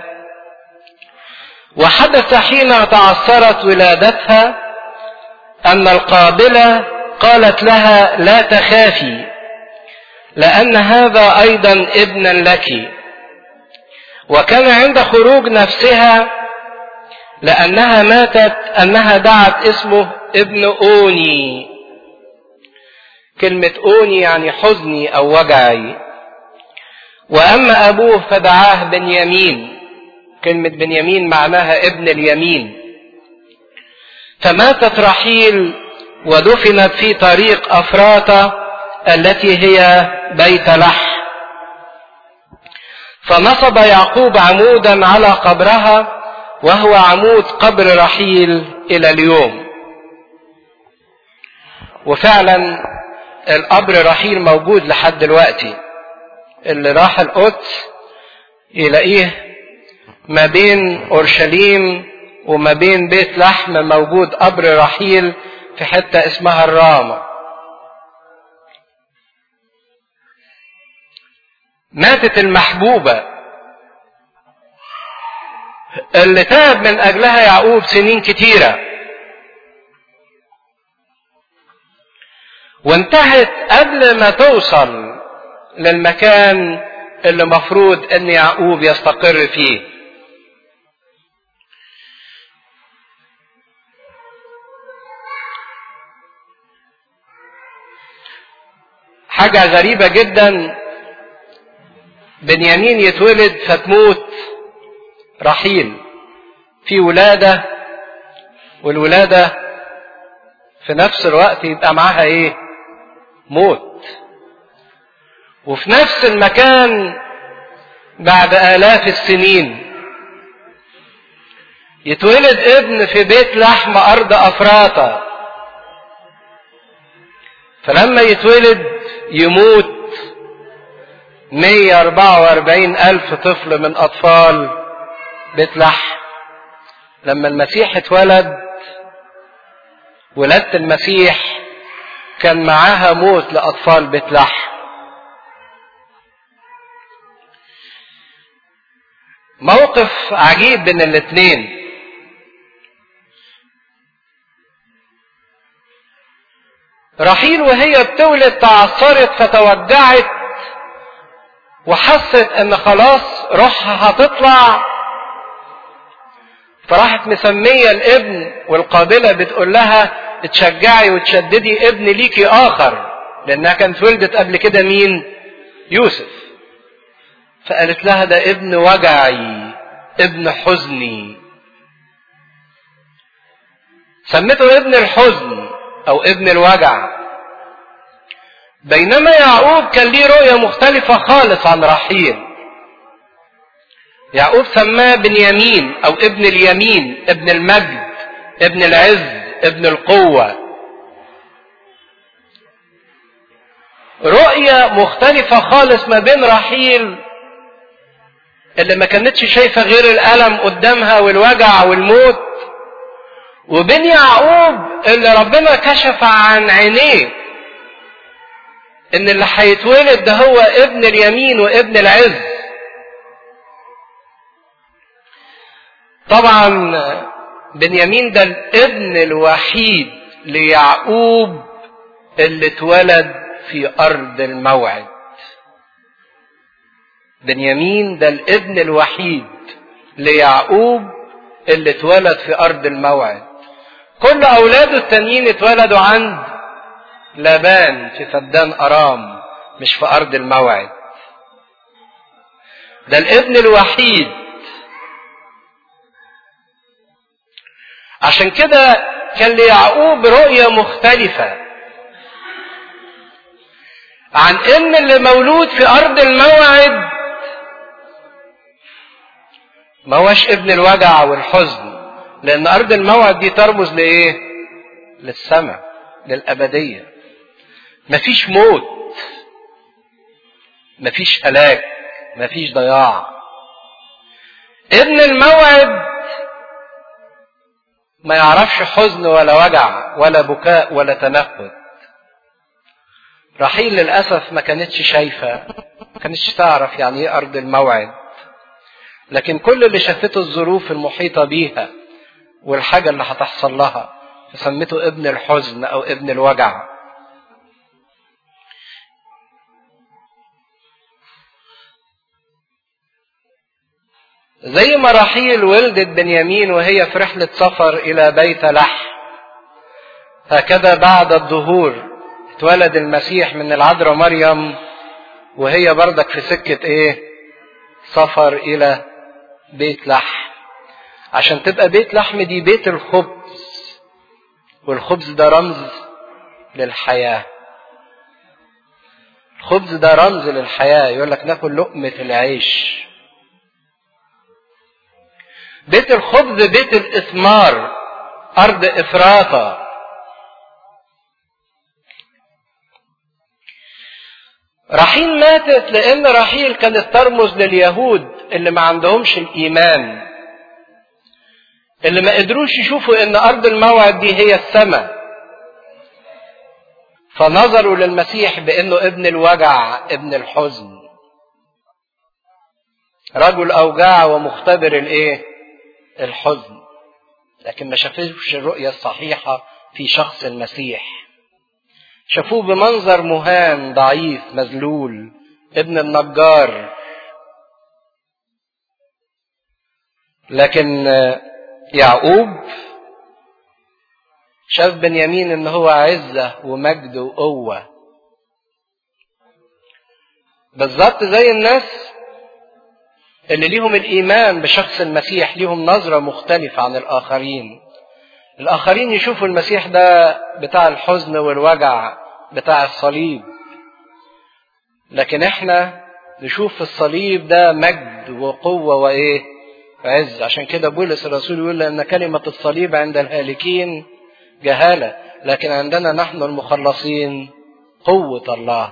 وحدث حين تعثرت ولادتها أن القابلة قالت لها لا تخافي، لأن هذا أيضا ابنا لك. وكان عند خروج نفسها لأنها ماتت أنها دعت اسمه ابن أوني. كلمة أوني يعني حزني أو وجعي. وأما أبوه فدعاه بنيامين. كلمة بنيامين معناها ابن اليمين. فماتت راحيل ودفنت في طريق أفراطة التي هي بيت لحم. فنصب يعقوب عمودا على قبرها، وهو عمود قبر راحيل إلى اليوم. وفعلا القبر راحيل موجود لحد دلوقتي. اللي راح القدس يلاقيه ما بين أورشليم وما بين بيت لحم موجود قبر راحيل في حتة اسمها الرامة. ماتت المحبوبة اللي تعب من أجلها يعقوب سنين كتيرة، وانتهت قبل ما توصل للمكان اللي مفروض ان يعقوب يستقر فيه. حاجة غريبة جدا، بنيامين يتولد فتموت راحيل في ولادة، والولادة في نفس الوقت يبقى معاها موت. وفي نفس المكان بعد آلاف السنين يتولد ابن في بيت لحم أرض أفراطة، فلما يتولد يموت 144,000 طفل من أطفال بيت لحم. لما المسيح اتولد، ولادة المسيح كان معاها موت لأطفال بيت لحم. موقف عجيب بين الاثنين. رحيل وهي بتولد تعثرت فتوجعت وحست ان خلاص روحها هتطلع، فراحت مسمية الابن، والقابلة بتقول لها اتشجعي وتشددي ابن ليكي اخر، لانها كانت ولدت قبل كده مين؟ يوسف. فقالت لها ده ابن وجعي، ابن حزني، سمته ابن الحزن او ابن الوجع. بينما يعقوب كان ليه رؤية مختلفة خالص عن رحيل. يعقوب سماه بنيامين او ابن اليمين، ابن المجد، ابن العز، ابن القوة. رؤية مختلفة خالص ما بين رحيل اللي ما كانتش شايفة غير الألم قدامها والوجع والموت، وبين يعقوب اللي ربنا كشف عن عينيه ان اللي هيتولد ده هو ابن اليمين وابن العز. طبعا بنيامين ده الابن الوحيد ليعقوب اللي اتولد في ارض الموعد. بنيامين ده الابن الوحيد ليعقوب اللي اتولد في ارض الموعد. كل اولاده التانيين اتولدوا عند لابان في فدان ارام، مش في ارض الموعد. ده الابن الوحيد. عشان كده كان ليعقوب رؤية مختلفة عن ان اللي مولود في ارض الموعد ما هوش ابن الوجع والحزن، لان ارض الموعد دي ترمز لايه؟ للسماء، للابدية. مفيش موت، مفيش هلاك، مفيش ضياع. ابن الموعد ما يعرفش حزن ولا وجع ولا بكاء ولا تنهد. رحيل للأسف ما كانتش شايفة، ما كانتش تعرف يعني ايه أرض الموعد، لكن كل اللي شافته الظروف المحيطة بيها والحاجة اللي هتحصل لها، فسمته ابن الحزن أو ابن الوجع. زي ما رحيل ولدت بنيامين وهي في رحلة سفر إلى بيت لحم، هكذا بعد الظهور اتولد المسيح من العذراء مريم وهي بردك في سكة ايه؟ سفر إلى بيت لحم. عشان تبقى بيت لحم دي بيت الخبز، والخبز ده رمز للحياة. الخبز ده رمز للحياة، يقول لك ناكل لقمة العيش. بيت الخبز بيت الإثمار، أرض إفراطة. رحيل ماتت لأن رحيل كانت ترمز لليهود اللي ما عندهمش الإيمان، اللي ما قدروش يشوفوا إن أرض الموعد دي هي السماء، فنظروا للمسيح بأنه ابن الوجع، ابن الحزن، رجل أوجاع ومختبر الإيه؟ الحزن. لكن ما شافوش الرؤية الصحيحة في شخص المسيح. شافوه بمنظر مهان ضعيف مذلول، ابن النجار. لكن يعقوب شاف بنيامين ان هو عزة ومجد وقوة، بالظبط زي الناس اللي ليهم الإيمان بشخص المسيح، ليهم نظرة مختلفة عن الآخرين. الآخرين يشوفوا المسيح ده بتاع الحزن والوجع، بتاع الصليب، لكن احنا نشوف في الصليب ده مجد وقوة وإيه وعز. عشان كده بولس الرسول يقول أن كلمة الصليب عند الهالكين جهالة، لكن عندنا نحن المخلصين قوة الله.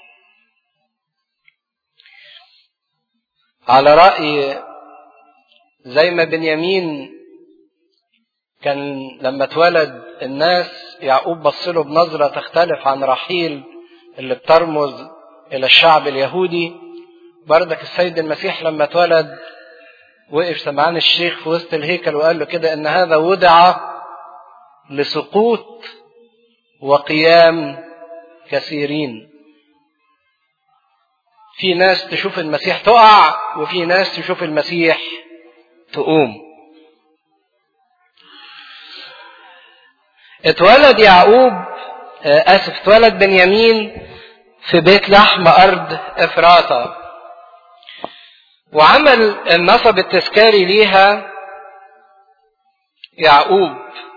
على رأي زي ما بنيامين كان لما اتولد الناس يعقوب بصله بنظرة تختلف عن رحيل اللي بترمز إلى الشعب اليهودي، بردك السيد المسيح لما اتولد وقف سمعان الشيخ في وسط الهيكل وقال له كده إن هذا وضع لسقوط وقيام كثيرين. في ناس تشوف المسيح تقع وفي ناس تشوف المسيح تقوم. اتولد بنيامين في بيت لحم أرض إفراطة، وعمل النصب التذكاري ليها يعقوب.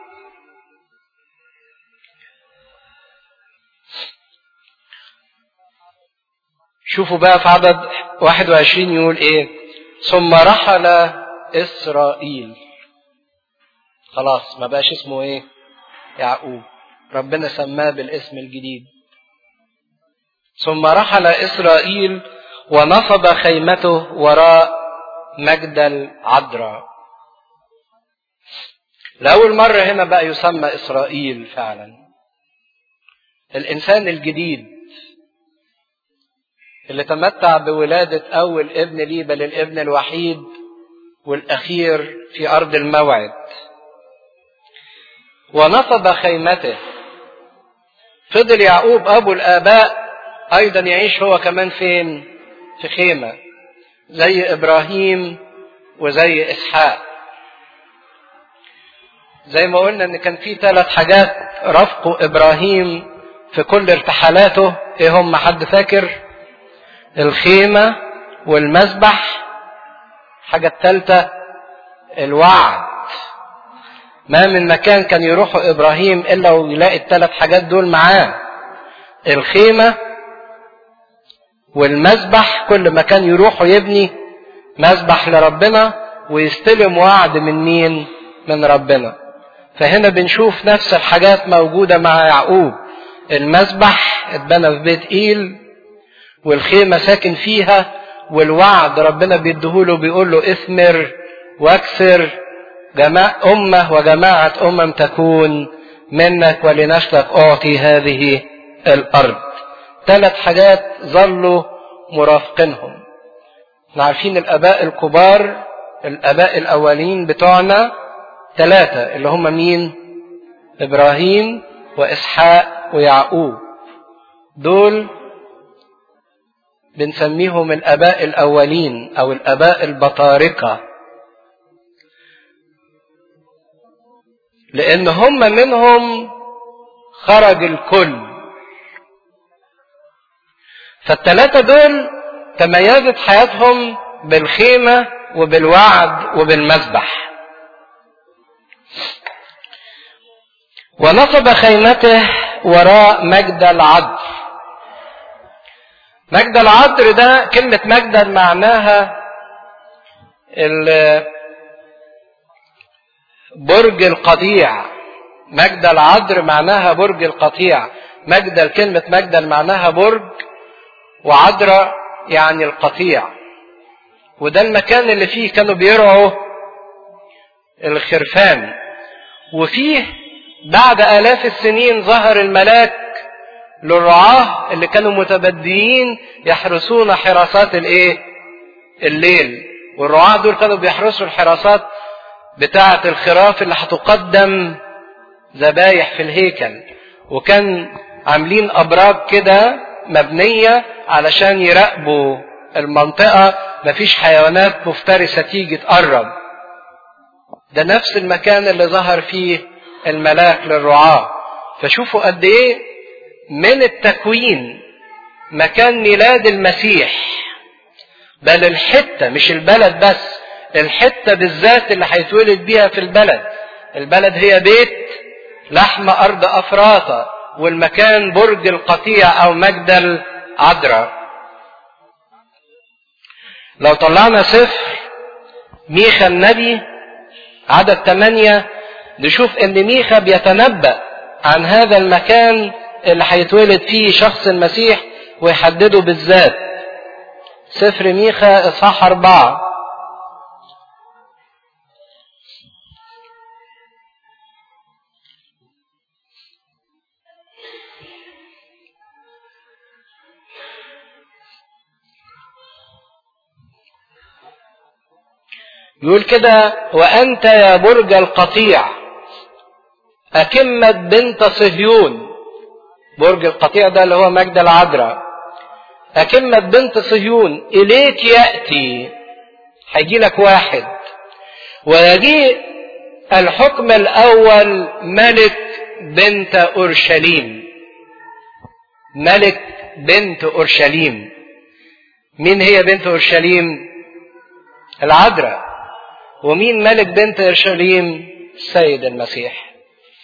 شوفوا بقى في عدد 21 يقول ايه: ثم رحل إسرائيل. خلاص ما بقاش اسمه ايه يعقوب، ربنا سماه بالاسم الجديد. ثم رحل إسرائيل ونصب خيمته وراء مجدل عذراء. لأول مرة هنا بقى يسمى إسرائيل فعلا، الإنسان الجديد اللي تمتع بولادة أول ابن ليه، بل الابن الوحيد والأخير في أرض الموعد. ونصب خيمته. فضل يعقوب أبو الآباء أيضا يعيش هو كمان فين؟ في خيمة زي إبراهيم وزي إسحاق. زي ما قلنا إن كان في 3 حاجات رافقوا إبراهيم في كل ارتحالاته. إيه هم؟ حد فاكر؟ الخيمة والمذبح. حاجة الثالثة الوعد. ما من مكان كان يروحه إبراهيم إلا ويلاقي ال3 حاجات دول معاه: الخيمة والمذبح. كل مكان يروحه يبني مذبح لربنا ويستلم وعد من مين؟ من ربنا. فهنا بنشوف نفس الحاجات موجودة مع يعقوب. المذبح اتبنى في بيت إيل، والخيمة ساكن فيها، والوعد ربنا بيديهوله بيقول له: اثمر واكثر، أمة وجماعة تكون منك ولنسلك أعطي هذه الأرض. 3 حاجات ظلوا مرافقينهم. احنا عارفين الآباء الكبار، الآباء الأولين بتوعنا 3 اللي هم مين؟ إبراهيم وإسحاق ويعقوب. دول بنسميهم الآباء الأولين أو الآباء البطاركة، لأن هم منهم خرج الكل. ف3 دول تميزت حياتهم بالخيمة وبالوعد وبالمذبح. ونصب خيمته وراء مجدل عذر. مجدل عذر ده كلمة مجدل معناها برج القطيع. مجدل عذر معناها برج القطيع. مجدل، كلمة مجدل معناها برج، وعذراء يعني القطيع. وده المكان اللي فيه كانوا بيرعوا الخرفان. وفيه بعد آلاف السنين ظهر الملاك للرعاة اللي كانوا متبديين يحرسون حراسات الليل. والرعاة دول كانوا بيحرسوا الحراسات بتاعة الخراف اللي هتقدم ذبايح في الهيكل. وكان عاملين أبراج كده مبنية علشان يراقبوا المنطقة مفيش حيوانات مفترسة تيجي تقرب. ده نفس المكان اللي ظهر فيه الملاك للرعاة. فشوفوا قد ايه من التكوين مكان ميلاد المسيح، بل الحتة مش البلد بس، الحتة بالذات اللي هيتولد بيها في البلد هي بيت لحم أرض أفراطة، والمكان برج القطيع أو مجدل عذراء. لو طلعنا سفر ميخا النبي عدد 8 نشوف ان ميخا بيتنبأ عن هذا المكان اللي هيتولد فيه شخص المسيح ويحدده بالذات. سفر ميخا اصحاح 4. يقول كده: وأنت يا برج القطيع أكمة بنت صهيون. برج القطيع ده اللي هو مجد العذراء. أكمة بنت صهيون إليك يأتي، هيجي لك واحد ويجيء الحكم الأول ملك بنت أورشليم. ملك بنت أورشليم. مين هي بنت أورشليم؟ العذراء. ومين ملك بنت أورشليم؟ السيد المسيح.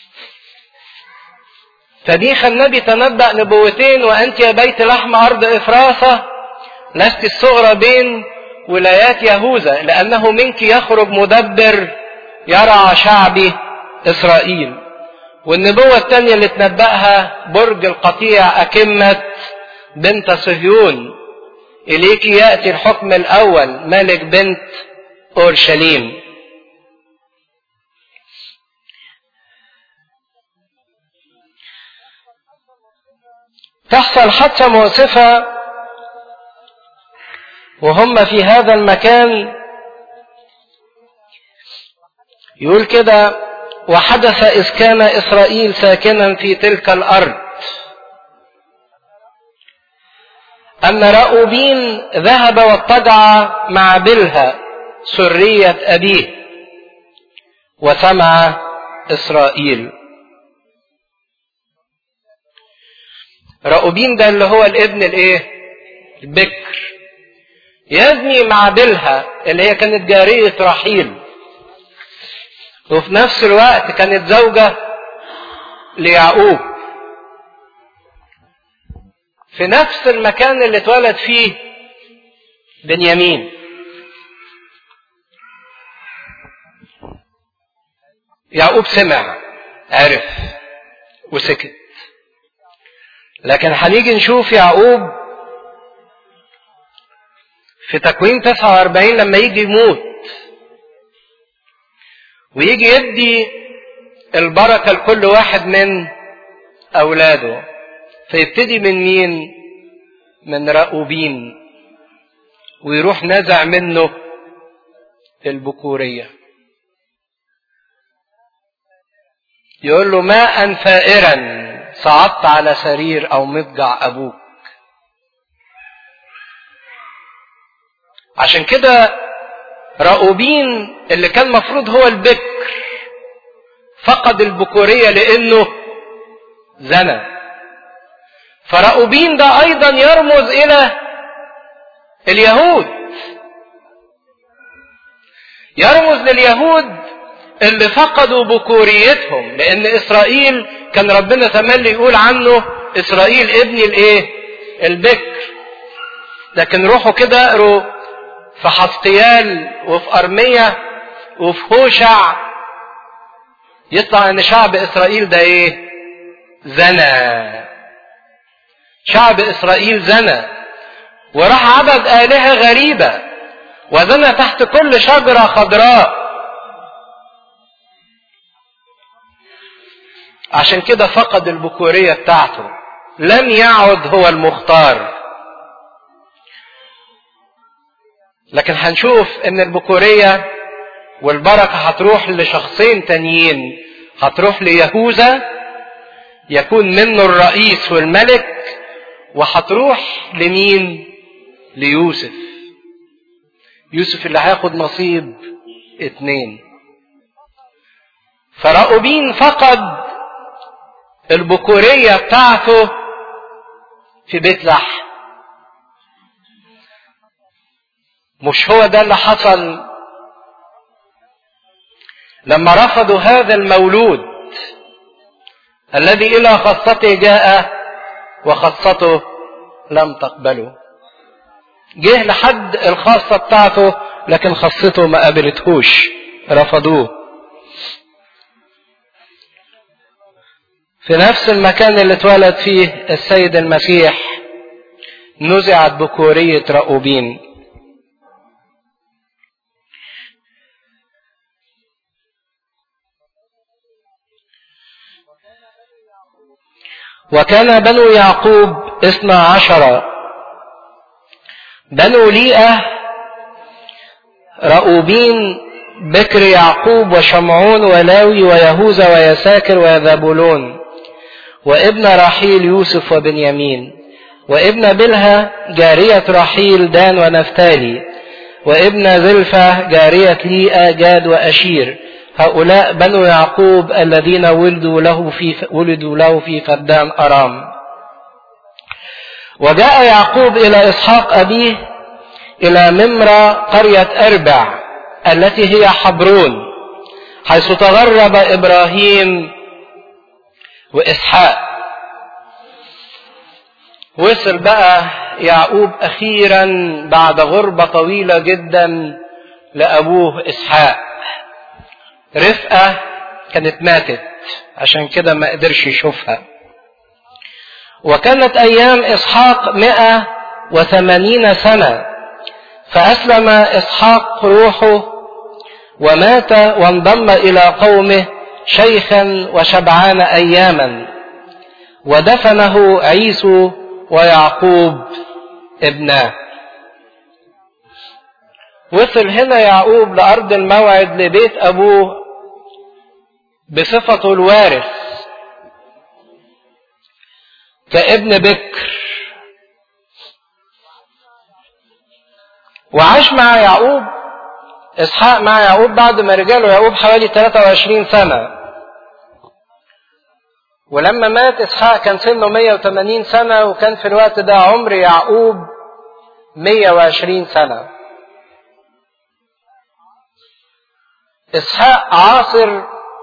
فميخا النبي تنبأ نبوتين: وأنت يا بيت لحم أرض إفراثة لست الصغرى بين ولايات يهوذا، لأنه منك يخرج مدبر يرعى شعبي إسرائيل. والنبوة الثانية اللي تنبأها برج القطيع أكمة بنت صهيون إليك يأتي الحكم الأول ملك بنت أورشليم. تحصل حادثة مؤسفة وهم في هذا المكان. يقول كده: وحدث إذ كان إسرائيل ساكنا في تلك الأرض أن رأوبين ذهب واضطجع مع بلها سرية أبيه وسمع إسرائيل. رأوبين ده اللي هو الابن الايه؟ البكر. يزني مع بلها اللي هي كانت جارية رحيل، وفي نفس الوقت كانت زوجة ليعقوب في نفس المكان اللي اتولد فيه بنيامين. يعقوب سمع، عرف وسكت. لكن هنيجي نشوف يعقوب في تكوين 49 لما يجي يموت ويجي يدي البركة لكل واحد من أولاده، فيبتدي من مين؟ من رأوبين، ويروح نزع منه البكورية. يقول له: ماء فائرا صعدت على سرير أو مضجع أبوك. عشان كده رأوبين اللي كان مفروض هو البكر فقد البكورية لأنه زنى. فرأوبين ده أيضا يرمز إلى اليهود، يرمز لليهود اللي فقدوا بكوريتهم، لأن إسرائيل كان ربنا تملي يقول عنه إسرائيل ابن الايه؟ البكر. لكن روحوا كده اقروا في حسقيال وفي أرمية وفي هوشع يطلع ان شعب إسرائيل ده ايه؟ زنى. شعب إسرائيل زنى وراح عبد آلهة غريبة وزنى تحت كل شجرة خضراء. عشان كده فقد البكورية بتاعته، لم يعد هو المختار. لكن هنشوف ان البكورية والبركة هتروح لشخصين تانيين، هتروح ليهوذا يكون منه الرئيس والملك، وهتروح لمين؟ ليوسف. يوسف اللي هياخد نصيب 2. فرأوبين فقد البكورية بتاعته في بيت لحم. مش هو ده اللي حصل لما رفضوا هذا المولود الذي إلى خاصته جاء وخاصته لم تقبله؟ جه لحد الخاصة بتاعته لكن خاصته ما قبلتهوش، رفضوه. في نفس المكان اللي اتولد فيه السيد المسيح نزعت بكورية رأوبين. وكان بنو يعقوب 12، بنو ليئة رأوبين بكر يعقوب وشمعون ولاوي ويهوذا ويساكر وذبولون، وابن راحيل يوسف وبنيامين، وابن بلها جارية راحيل دان ونفتالي، وابن زلفة جارية ليئة جاد وأشير. هؤلاء بنو يعقوب الذين ولدوا له في فدان أرام. وجاء يعقوب إلى إسحاق أبيه إلى ممرة قرية أربع التي هي حبرون، حيث تغرب إبراهيم وإسحاق. وصل بقى يعقوب أخيرا بعد غربة طويلة جدا لأبوه إسحاق. رفقة كانت ماتت عشان كده ما قدرش يشوفها. وكانت أيام إسحاق 180 سنة، فأسلم إسحاق روحه ومات وانضم إلى قومه شيخا وشبعان أياما، ودفنه عيسو ويعقوب ابناه. وصل هنا يعقوب لأرض الموعد لبيت أبوه بصفته الوارث كابن بكر. وعاش مع يعقوب إسحاق مع يعقوب بعد ما رجاله يعقوب حوالي 23 سنة. ولما مات إسحاق كان سنه 180 سنة، وكان في الوقت ده عمر يعقوب 120 سنة. إسحاق عاصر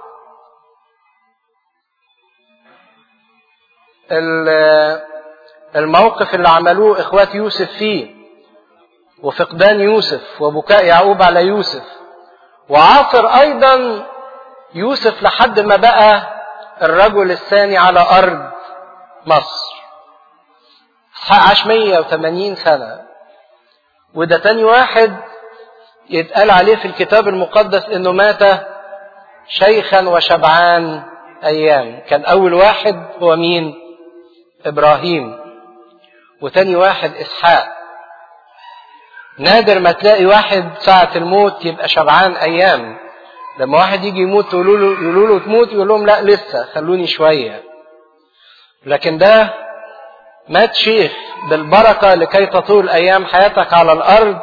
الموقف اللي عملوه إخوات يوسف فيه، وفقدان يوسف وبكاء يعقوب على يوسف. وعاصر أيضا يوسف لحد ما بقى الرجل الثاني على أرض مصر. إسحاق عاش 180 سنة، وده تاني واحد يتقال عليه في الكتاب المقدس إنه مات شيخا وشبعان أيام. كان أول واحد هو مين؟ إبراهيم. وتاني واحد إسحاق. نادر ما تلاقي واحد ساعة الموت يبقى شبعان أيام. لما واحد يجي يموت يقولوا له تموت، يقول لهم لا لسه خلوني شوية. لكن ده مات شيخ بالبركة لكي تطول أيام حياتك على الأرض،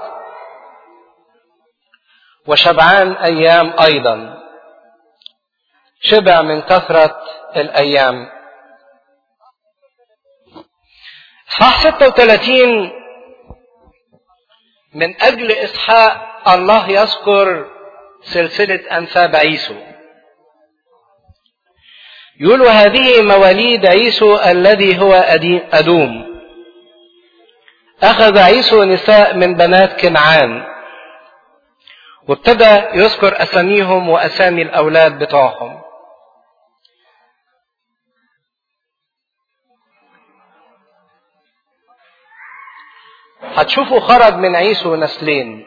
وشبعان أيام أيضا، شبع من كثرة الأيام. إصحاح 36 من أجل إسحاق الله يذكر سلسلة أنساب عيسو. يقول وهذه مواليد عيسو الذي هو أدوم. أخذ عيسو نساء من بنات كنعان، وابتدى يذكر أساميهم وأسامي الأولاد بتوعهم. هتشوفوا خرج من عيسو نسلين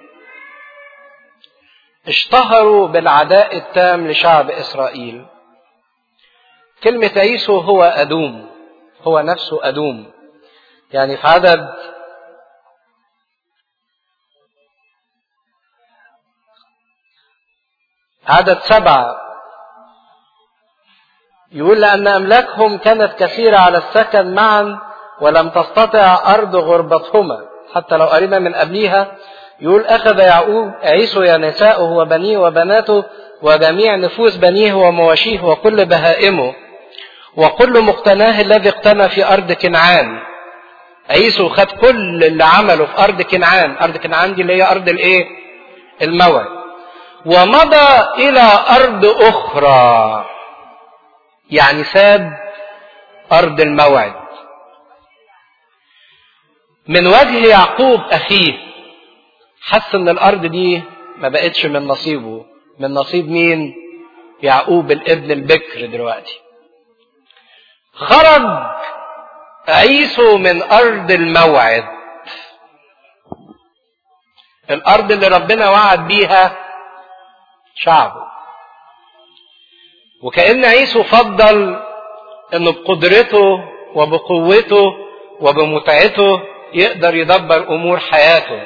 اشتهروا بالعداء التام لشعب إسرائيل. كلمة عيسو هو أدوم، هو نفسه أدوم. يعني في عدد 7 يقول لأن أملاكهم كانت كثيرة على السكن معا، ولم تستطع أرض غربتهما. حتى لو قرينا من قبليها يقول أخذ يعقوب عيسو يا نساؤه وبنيه وبناته وجميع نفوس بنيه ومواشيه وكل بهائمه وكل مقتناه الذي اقتنى في أرض كنعان. عيسو خد كل اللي عمله في أرض كنعان. أرض كنعان دي اللي هي أرض الإيه؟ الموعد. ومضى إلى أرض أخرى، يعني ساب أرض الموعد من وجه يعقوب أخيه. حس ان الأرض دي ما بقتش من نصيبه، من نصيب مين؟ يعقوب الابن البكر دلوقتي. خرج عيسو من أرض الموعد، الأرض اللي ربنا وعد بيها شعبه. وكأن عيسو فضل انه بقدرته وبقوته وبمتعته يقدر يدبر امور حياته،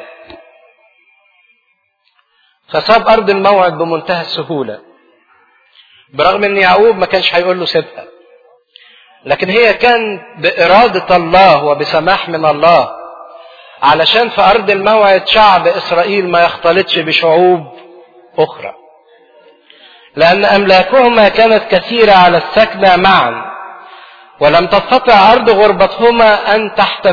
فساب ارض الموعد بمنتهى السهولة، برغم ان يعقوب ما كانش هيقول له سيبها، لكن هي كان بإرادة الله وبسماح من الله، علشان في ارض الموعد شعب اسرائيل ما يختلطش بشعوب اخرى، لأن أملاكهما كانت كثيرة على السكنة معا، ولم تستطع أرض غربتهما أن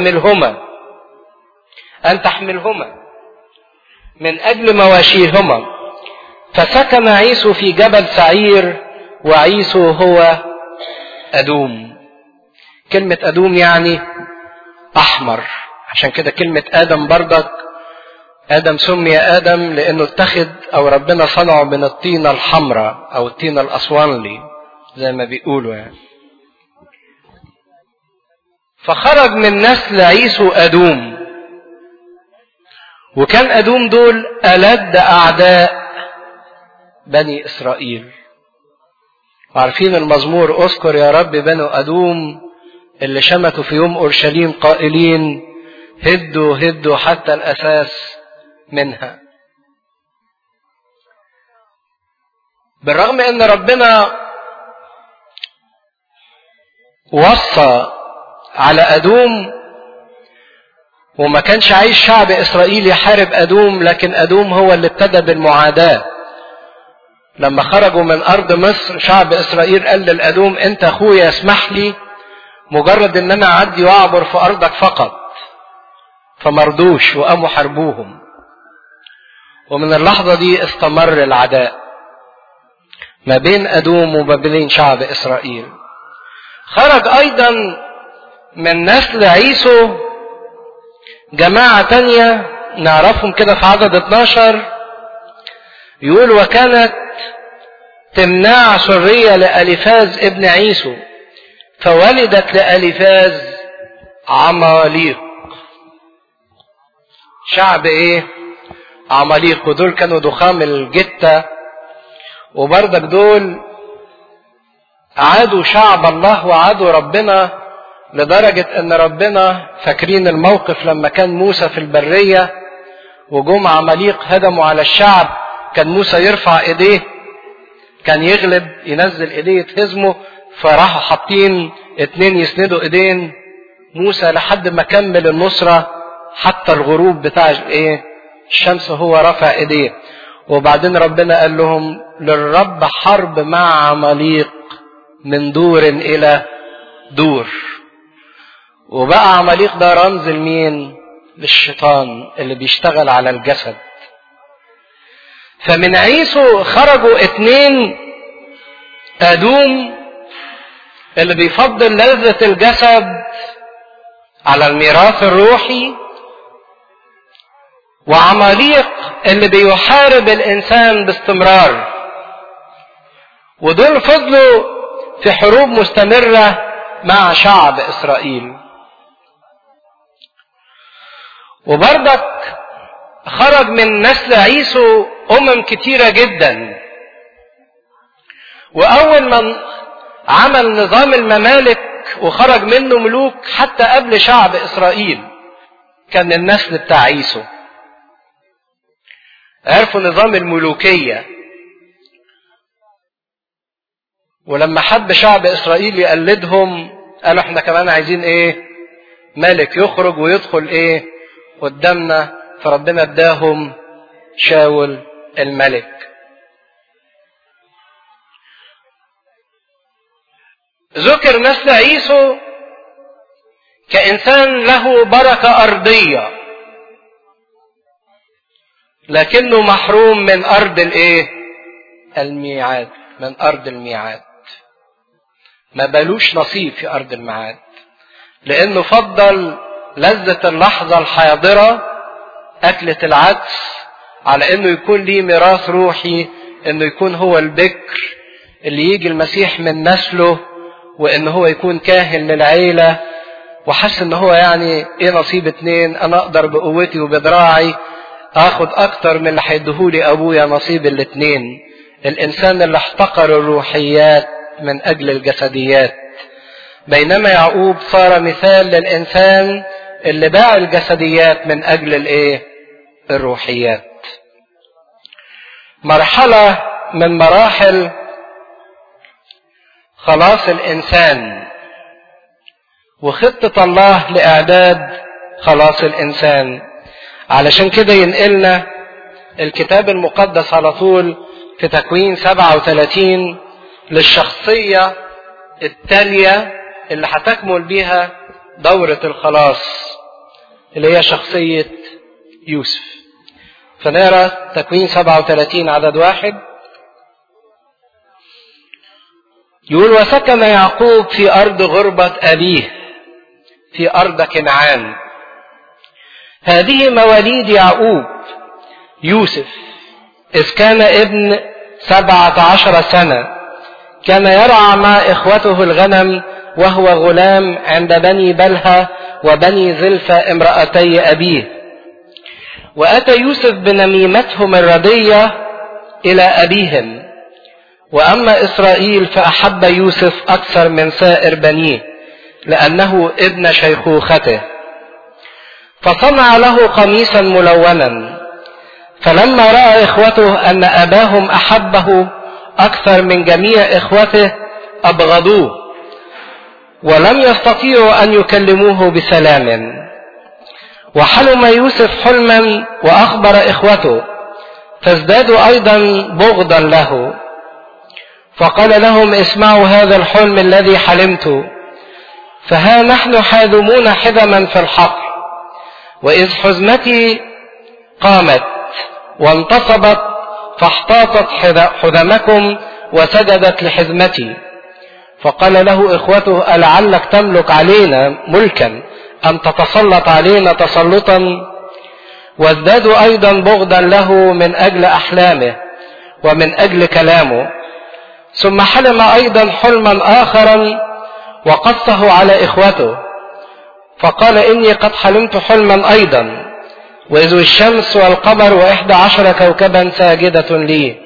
تحملهما من أجل مواشيهما، فسكن عيسو في جبل سعير، وعيسو هو أدوم. كلمة أدوم يعني أحمر، عشان كده كلمة آدم بردك، آدم سمي آدم لأنه اتخذ أو ربنا صنعه من الطينة الحمراء أو الطينة الأسوانلي زي ما بيقولوا يعني. فخرج من نسل عيسو أدوم، وكان أدوم دول ألد أعداء بني إسرائيل. وعارفين المزمور اذكر يا رب بنو أدوم اللي شمتوا في يوم أورشليم قائلين هدوا هدوا حتى الأساس منها. بالرغم ان ربنا وصى على أدوم وما كانش عايز شعب إسرائيل يحارب أدوم، لكن أدوم هو اللي ابتدى بالمعاداة. لما خرجوا من أرض مصر شعب إسرائيل قال للأدوم أنت أخويا اسمح لي مجرد أن أنا أعدي وأعبر في أرضك فقط، فمرضوش وقاموا حاربوهم. ومن اللحظة دي استمر العداء ما بين أدوم وما بين شعب إسرائيل. خرج أيضا من نسل عيسو جماعة تانية نعرفهم كده في عدد 12، يقول وكانت تمناع سرية لأليفاز ابن عيسو، فولدت لأليفاز عماليق. شعب ايه؟ عماليق. ودول كانوا ضخام الجتة، وبردك دول عادوا شعب الله وعادوا ربنا، لدرجة ان ربنا فاكرين الموقف لما كان موسى في البرية وجم عماليق هجموا على الشعب، كان موسى يرفع ايديه كان يغلب، ينزل ايديه يتهزموا، فراحوا حاطين 2 يسندوا ايدين موسى لحد ما كمل النصرة حتى الغروب بتاع الشمس هو رفع ايديه. وبعدين ربنا قال لهم للرب حرب مع عماليق من دور الى دور. وبقى عماليق ده رمز لمين؟ للشيطان اللي بيشتغل على الجسد. فمن عيسو خرجوا 2 أدوم اللي بيفضل لذة الجسد على الميراث الروحي، وعماليق اللي بيحارب الإنسان باستمرار. ودول فضلوا في حروب مستمرة مع شعب إسرائيل. وبرضك خرج من نسل عيسو كتيرة جدا. وأول من عمل نظام الممالك وخرج منه ملوك حتى قبل شعب إسرائيل كان النسل بتاع عيسو. عرفوا نظام الملوكية، ولما حب شعب إسرائيل يقلدهم قالوا احنا كمان عايزين ملك يخرج ويدخل قدامنا، فربنا اداهم شاول الملك. ذكر نسل عيسو كإنسان له بركة أرضية، لكنه محروم من أرض الميعاد، من أرض الميعاد. ما بلوش نصيب في أرض الميعاد، لأنه فضل لذة اللحظة الحاضرة أكلة العدس، على انه يكون ليه ميراث روحي، انه يكون هو البكر اللي يجي المسيح من نسله، وان هو يكون كاهن للعيلة، وحس ان هو يعني ايه نصيب اتنين، انا اقدر بقوتي وبدراعي اخد اكتر من اللي هيديهولي ابويا نصيب الاتنين. الانسان اللي احتقر الروحيات من اجل الجسديات، بينما يعقوب صار مثال للانسان اللي باع الجسديات من اجل الايه؟ الروحيات. مرحلة من مراحل خلاص الانسان وخطة الله لاعداد خلاص الانسان. علشان كده ينقلنا الكتاب المقدس على طول في تكوين 37 للشخصية التالية اللي هتكمل بيها دورة الخلاص، اللي هي شخصية يوسف. فنقرأ تكوين 37 عدد 1. يقول: وسكن يعقوب في أرض غربة أبيه في أرض كنعان. هذه مواليد يعقوب يوسف إذ كان ابن 17 سنة، كان يرعى مع إخوته الغنم وهو غلام عند بني بلهى وبني زلفة امرأتي أبيه. وأتى يوسف بنميمتهم الردية إلى أبيهم. وأما إسرائيل فأحب يوسف أكثر من سائر بنيه لأنه ابن شيخوخته، فصنع له قميصا ملونا. فلما رأى إخوته أن أباهم أحبه أكثر من جميع إخوته أبغضوه، ولم يستطيعوا أن يكلموه بسلام. وحلم يوسف حلما وأخبر إخوته، فازدادوا أيضا بغضا له. فقال لهم: اسمعوا هذا الحلم الذي حلمته. فها نحن حاذمون حذما في الحقل، وإذ حزمتي قامت وانتصبت فاحتاطت حذمكم وسجدت لحزمتي. فقال له إخوته: ألعلك تملك علينا ملكا أن تتسلط علينا تسلطا؟ وازدادوا أيضا بغضا له من أجل أحلامه ومن أجل كلامه. ثم حلم أيضا حلما آخرا وقصه على إخوته، فقال: إني قد حلمت حلما أيضا، وإذ الشمس والقمر و11 كوكبا ساجدة لي.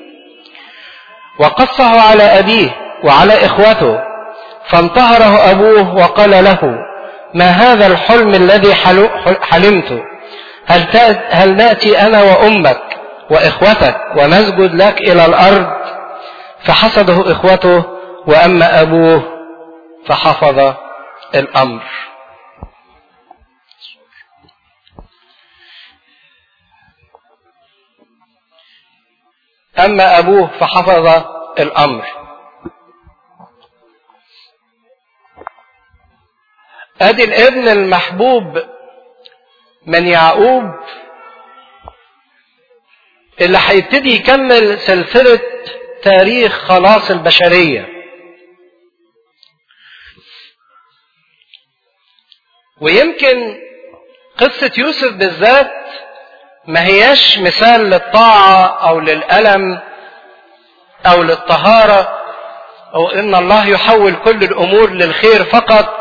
وقصه على أبيه وعلى إخوته، فانتهره أبوه وقال له: ما هذا الحلم الذي حلمت؟ هل نأتي أنا وأمك وإخوتك ونسجد لك إلى الأرض؟ فحسده إخوته، وأما أبوه فحفظ الأمر. أما أبوه فحفظ الأمر. أدي الابن المحبوب من يعقوب اللي هيبتدي يكمل سلسلة تاريخ خلاص البشرية. ويمكن قصة يوسف بالذات ما هياش مثال للطاعة أو للألم أو للطهارة أو إن الله يحول كل الأمور للخير فقط،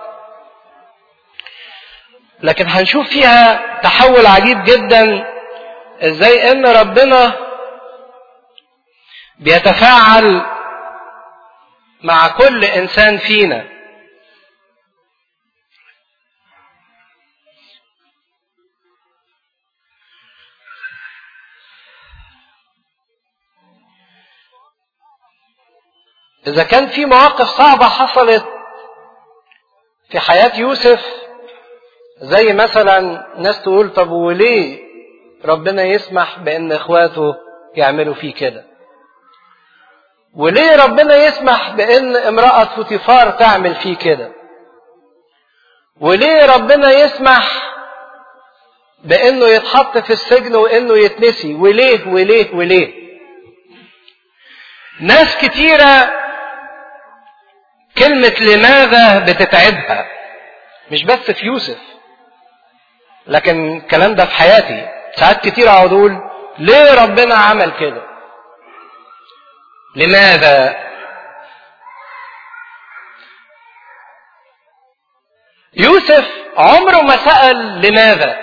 لكن هنشوف فيها تحول عجيب جدا، إزاي إن ربنا بيتفاعل مع كل إنسان فينا. إذا كان في مواقف صعبة حصلت في حياة يوسف، زي مثلا ناس تقول: طب وليه ربنا يسمح بأن إخواته يعملوا فيه كده؟ وليه ربنا يسمح بأن امرأة فوتيفار تعمل فيه كده؟ وليه ربنا يسمح بأنه يتحط في السجن وأنه يتنسي؟ وليه وليه وليه؟ ناس كتيرة كلمة لماذا بتتعبها، مش بس في يوسف، لكن الكلام ده في حياتي ساعات كتير اقعد اقول ليه ربنا عمل كده؟ لماذا؟ يوسف عمره ما سأل لماذا،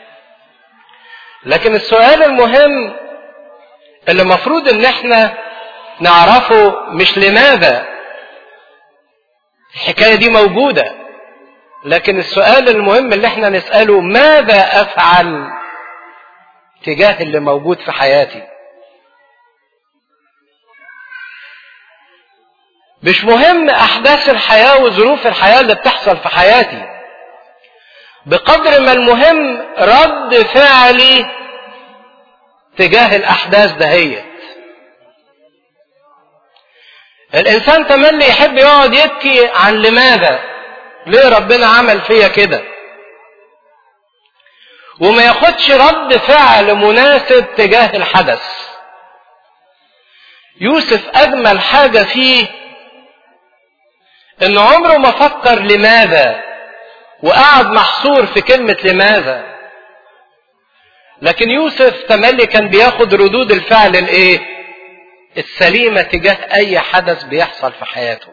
لكن السؤال المهم اللي المفروض ان احنا نعرفه مش لماذا، الحكاية دي موجودة، لكن السؤال المهم اللي احنا نسأله ماذا افعل تجاه اللي موجود في حياتي. مش مهم احداث الحياة وظروف الحياة اللي بتحصل في حياتي، بقدر ما المهم رد فعلي تجاه الاحداث دهيت. الانسان تملي يحب يقعد يبكي عن لماذا، ليه ربنا عمل فيا كده، وما ياخدش رد فعل مناسب تجاه الحدث. يوسف اجمل حاجة فيه ان عمره ما فكر لماذا وقعد محصور في كلمة لماذا، لكن يوسف تملي كان بياخد ردود الفعل الايه؟ السليمة تجاه اي حدث بيحصل في حياته.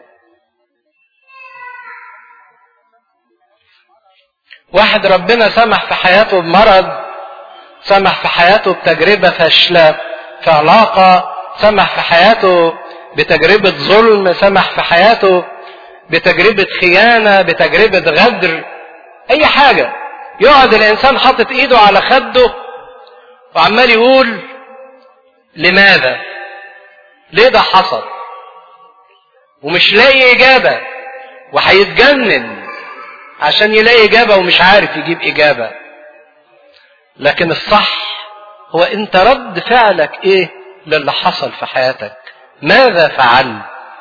واحد ربنا سمح في حياته بمرض، سمح في حياته بتجربة فاشلة في علاقة، سمح في حياته بتجربة ظلم، سمح في حياته بتجربة خيانة، بتجربة غدر، اي حاجة. يقعد الانسان حاطط ايده على خده وعمال يقول لماذا؟ ليه ده حصل؟ ومش لاقي اجابة، وهيتجنن عشان يلاقي اجابة ومش عارف يجيب اجابة. لكن الصح هو انت رد فعلك ايه للي حصل في حياتك؟ ماذا فعلت؟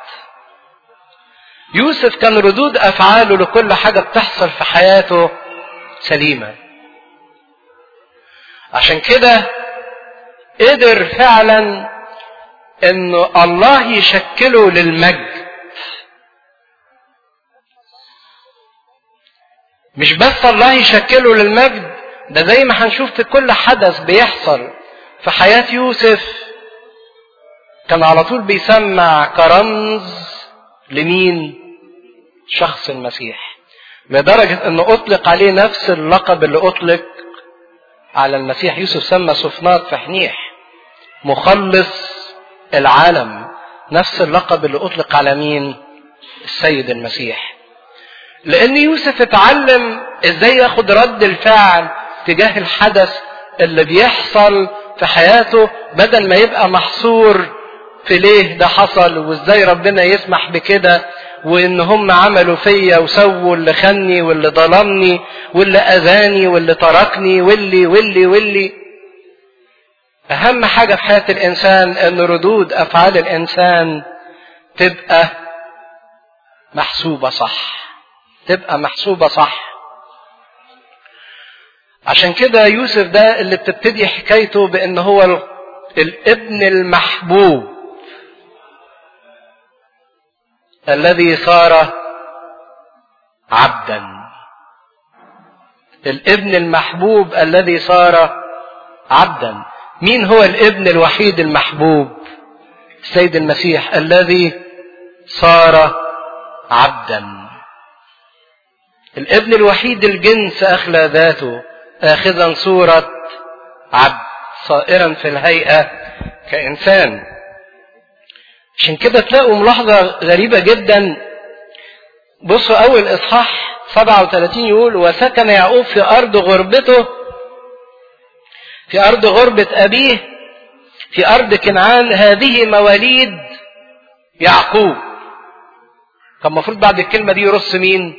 يوسف كان ردود افعاله لكل حاجة بتحصل في حياته سليمة. عشان كده قدر فعلا انه الله يشكله للمجد. مش بس الله يشكله للمجد، ده زي ما هنشوف في كل حدث بيحصل في حياة يوسف كان على طول بيسمع كرمز لمين؟ شخص المسيح، لدرجة انه اطلق عليه نفس اللقب اللي اطلق على المسيح. يوسف سمى صفنات فحنيح مخلص العالم، نفس اللقب اللي اطلق على مين؟ السيد المسيح. لان يوسف اتعلم ازاي ياخد رد الفعل تجاه الحدث اللي بيحصل في حياته، بدل ما يبقى محصور في ليه ده حصل وازاي ربنا يسمح بكده، وان هم عملوا فيا وسووا اللي خني واللي ظلمني واللي اذاني واللي تركني واللي. اهم حاجة في حياة الانسان ان ردود افعال الانسان تبقى محسوبة صح، تبقى محسوبة صح. عشان كده يوسف ده اللي بتبتدي حكايته بان هو الابن المحبوب الذي صار عبدا. الابن المحبوب الذي صار عبدا. مين هو الابن الوحيد المحبوب؟ السيد المسيح الذي صار عبدا. الابن الوحيد الجنس أخلى ذاته آخذا صورة عبد صائرا في الهيئة كإنسان. عشان كده تلاقوا ملاحظة غريبة جدا. بصوا أول إصحاح 37 يقول وسكن يعقوب في أرض غربته، في أرض غربة أبيه، في أرض كنعان، هذه مواليد يعقوب. كان المفروض بعد الكلمة دي يرص مين؟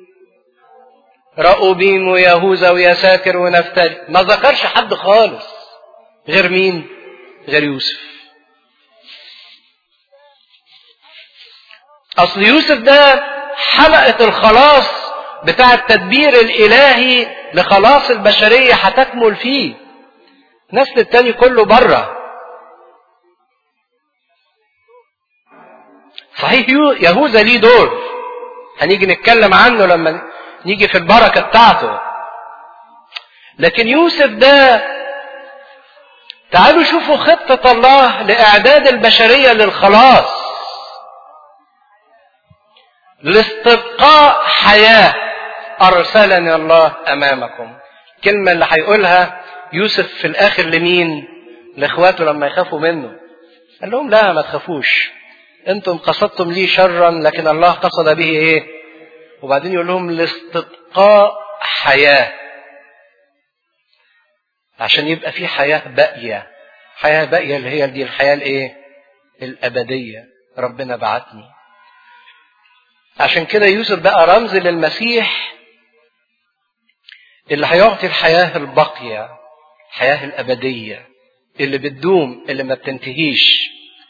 رأوبين ويهوذا ويساكر ونفتالي. ما ذكرش حد خالص غير مين؟ غير يوسف. أصل يوسف ده حلقة الخلاص بتاع التدبير الإلهي لخلاص البشرية هتكمل فيه. النسل التاني كله بره. صحيح يهوذا ليه دور، هنيجي نتكلم عنه لما نيجي في البركة بتاعته. لكن يوسف ده، تعالوا شوفوا خطة الله لإعداد البشرية للخلاص، لاستبقاء حياة. أرسلني الله أمامكم. الكلمة اللي هيقولها يوسف في الآخر لمين؟ لإخواته لما يخافوا منه. قال لهم لا، ما تخافوش، أنتم قصدتم لي شرا لكن الله قصد به إيه؟ وبعدين يقول لهم لاستبقاء حياة، عشان يبقى في حياة باقية. حياة باقية اللي هي دي الحياة الإيه؟ الأبدية. ربنا بعتني. عشان كده يوسف بقى رمز للمسيح اللي هيعطي الحياة الباقية، الحياة الأبدية اللي بتدوم، اللي ما بتنتهيش.